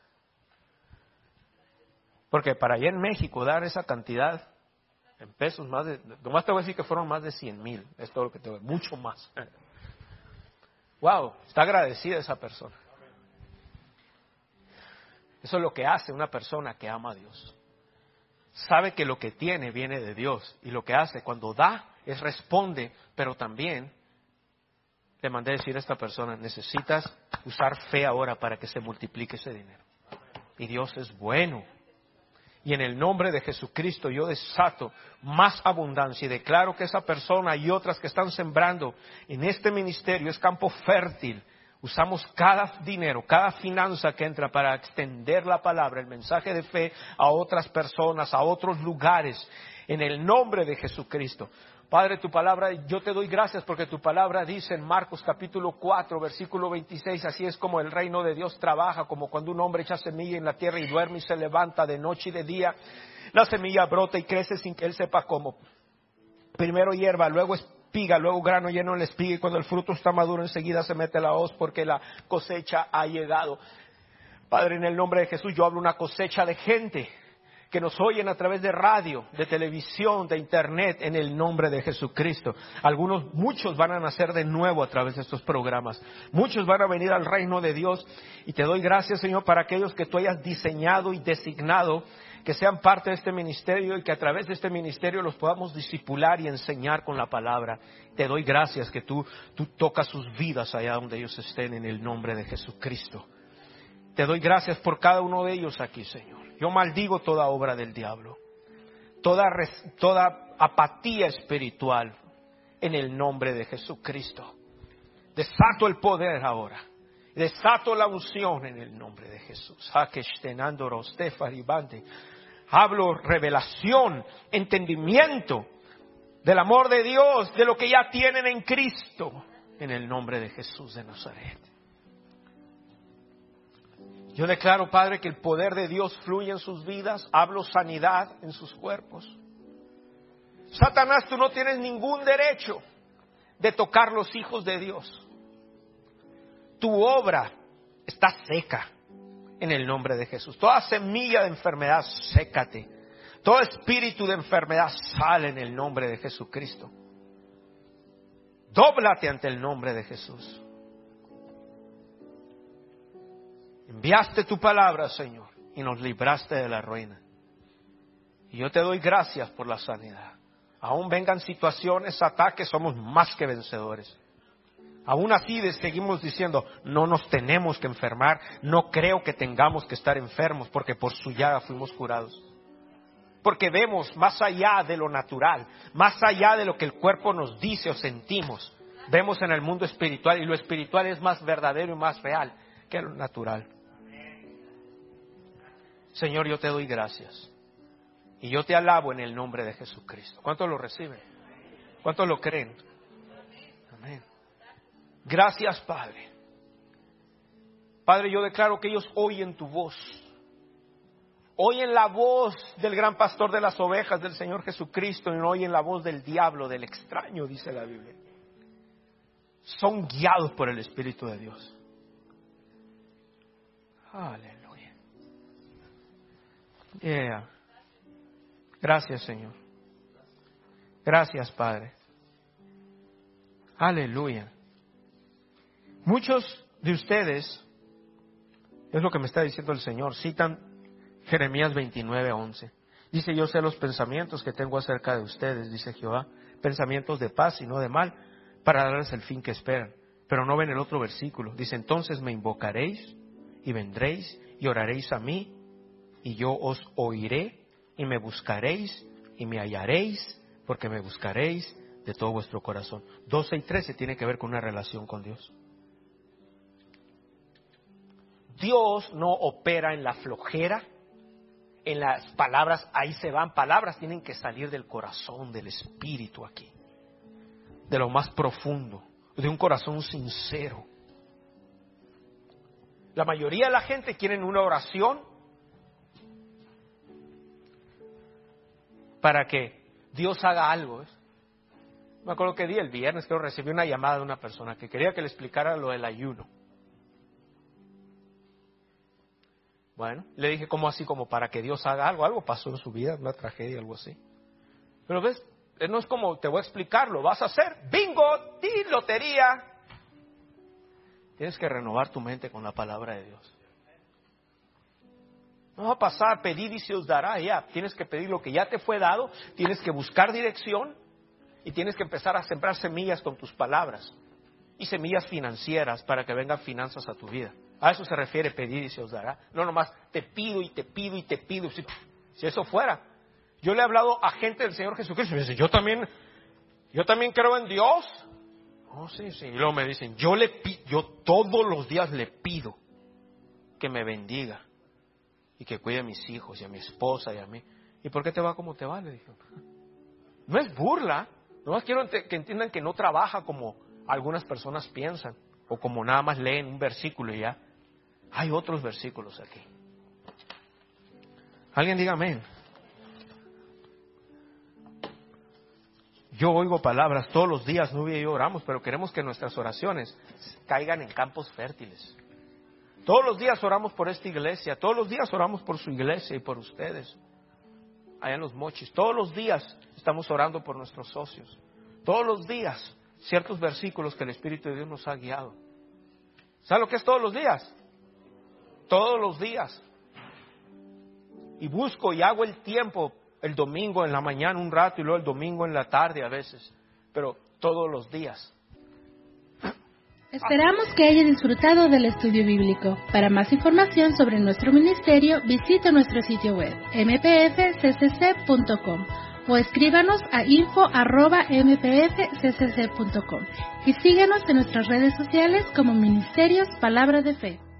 Porque para allá en México dar esa cantidad en pesos, más de, nomás te voy a decir que fueron más de cien mil. Es todo lo que te voy a decir, mucho más. Wow, está agradecida esa persona. Eso es lo que hace una persona que ama a Dios. Sabe que lo que tiene viene de Dios. Y lo que hace cuando da es responde, pero también le mandé decir a esta persona, necesitas usar fe ahora para que se multiplique ese dinero. Y Dios es bueno. Y en el nombre de Jesucristo yo desato más abundancia y declaro que esa persona y otras que están sembrando en este ministerio es campo fértil. Usamos cada dinero, cada finanza que entra para extender la palabra, el mensaje de fe a otras personas, a otros lugares, en el nombre de Jesucristo. Padre, tu palabra, yo te doy gracias porque tu palabra dice en Marcos capítulo cuatro, versículo veintiséis, así es como el reino de Dios trabaja, como cuando un hombre echa semilla en la tierra y duerme y se levanta de noche y de día, la semilla brota y crece sin que él sepa cómo. Primero hierba, luego espiga, luego grano lleno en la espiga y cuando el fruto está maduro enseguida se mete la hoz porque la cosecha ha llegado. Padre, en el nombre de Jesús yo hablo una cosecha de gente que nos oyen a través de radio, de televisión, de internet, en el nombre de Jesucristo. Algunos, muchos van a nacer de nuevo a través de estos programas. Muchos van a venir al reino de Dios. Y te doy gracias, Señor, para aquellos que tú hayas diseñado y designado que sean parte de este ministerio y que a través de este ministerio los podamos discipular y enseñar con la palabra. Te doy gracias que tú, tú tocas sus vidas allá donde ellos estén en el nombre de Jesucristo. Te doy gracias por cada uno de ellos aquí, Señor. Yo maldigo toda obra del diablo, toda, toda apatía espiritual en el nombre de Jesucristo. Desato el poder ahora. Desato la unción en el nombre de Jesús. Hablo revelación, entendimiento del amor de Dios, de lo que ya tienen en Cristo, en el nombre de Jesús de Nazaret. Yo declaro, Padre, que el poder de Dios fluye en sus vidas. Hablo sanidad en sus cuerpos. Satanás, tú no tienes ningún derecho de tocar los hijos de Dios. Tu obra está seca en el nombre de Jesús. Toda semilla de enfermedad, sécate. Todo espíritu de enfermedad sale en el nombre de Jesucristo. Dóblate ante el nombre de Jesús. Enviaste tu palabra, Señor, y nos libraste de la ruina. Y yo te doy gracias por la sanidad. Aún vengan situaciones, ataques, somos más que vencedores. Aún así seguimos diciendo, no nos tenemos que enfermar, no creo que tengamos que estar enfermos, porque por su llaga fuimos curados. Porque vemos más allá de lo natural, más allá de lo que el cuerpo nos dice o sentimos. Vemos en el mundo espiritual, y lo espiritual es más verdadero y más real que lo natural. Señor, yo te doy gracias. Y yo te alabo en el nombre de Jesucristo. ¿Cuántos lo reciben? ¿Cuántos lo creen? Amén. Gracias, Padre. Padre, yo declaro que ellos oyen tu voz. Oyen la voz del gran pastor de las ovejas, del Señor Jesucristo, y no oyen la voz del diablo, del extraño, dice la Biblia. Son guiados por el Espíritu de Dios. Aleluya. Yeah. Gracias, Señor. Gracias, Padre. Aleluya. Muchos de ustedes, es lo que me está diciendo el Señor, citan Jeremías veintinueve, once. Dice, yo sé los pensamientos que tengo acerca de ustedes, dice Jehová, pensamientos de paz y no de mal, para darles el fin que esperan. Pero no ven el otro versículo. Dice, entonces me invocaréis y vendréis y oraréis a mí, y yo os oiré y me buscaréis y me hallaréis, porque me buscaréis de todo vuestro corazón. doce y trece tiene que ver con una relación con Dios. Dios no opera en la flojera, en las palabras, ahí se van. Palabras tienen que salir del corazón, del espíritu aquí, de lo más profundo, de un corazón sincero. La mayoría de la gente quiere una oración para que Dios haga algo. ¿eh? Me acuerdo que di el viernes que recibí una llamada de una persona que quería que le explicara lo del ayuno. Bueno, le dije, ¿cómo así? Como para que Dios haga algo. Algo pasó en su vida, una tragedia, algo así. Pero ves, no es como te voy a explicarlo, vas a hacer bingo, di lotería. Tienes que renovar tu mente con la palabra de Dios. No va a pasar, pedid y se os dará. Ya, tienes que pedir lo que ya te fue dado, tienes que buscar dirección y tienes que empezar a sembrar semillas con tus palabras y semillas financieras para que vengan finanzas a tu vida. A eso se refiere pedir y se os dará. No nomás te pido y te pido y te pido. Si, si eso fuera, yo le he hablado a gente del Señor Jesucristo y me dicen, yo también, yo también creo en Dios. Oh, sí, sí. Y luego me dicen, yo le pido, yo todos los días le pido que me bendiga y que cuide a mis hijos y a mi esposa y a mí. ¿Y por qué te va como te va? Le dije. No es burla. Nomás quiero que entiendan que no trabaja como algunas personas piensan o como nada más leen un versículo y ya. Hay otros versículos aquí. Alguien diga amén. Yo oigo palabras todos los días, Nubia y yo oramos, pero queremos que nuestras oraciones caigan en campos fértiles. Todos los días oramos por esta iglesia, todos los días oramos por su iglesia y por ustedes, allá en Los Mochis. Todos los días estamos orando por nuestros socios. Todos los días, ciertos versículos que el Espíritu de Dios nos ha guiado. ¿Sabe lo que es todos los días? Todos los días. y busco y hago el tiempo el domingo en la mañana un rato y luego el domingo en la tarde a veces, pero todos los días. Esperamos que haya disfrutado del estudio bíblico. Para más información sobre nuestro ministerio, visite nuestro sitio web m p f c c c punto com o escríbanos a info arroba m p f c c c punto com y síguenos en nuestras redes sociales como Ministerios Palabra de Fe.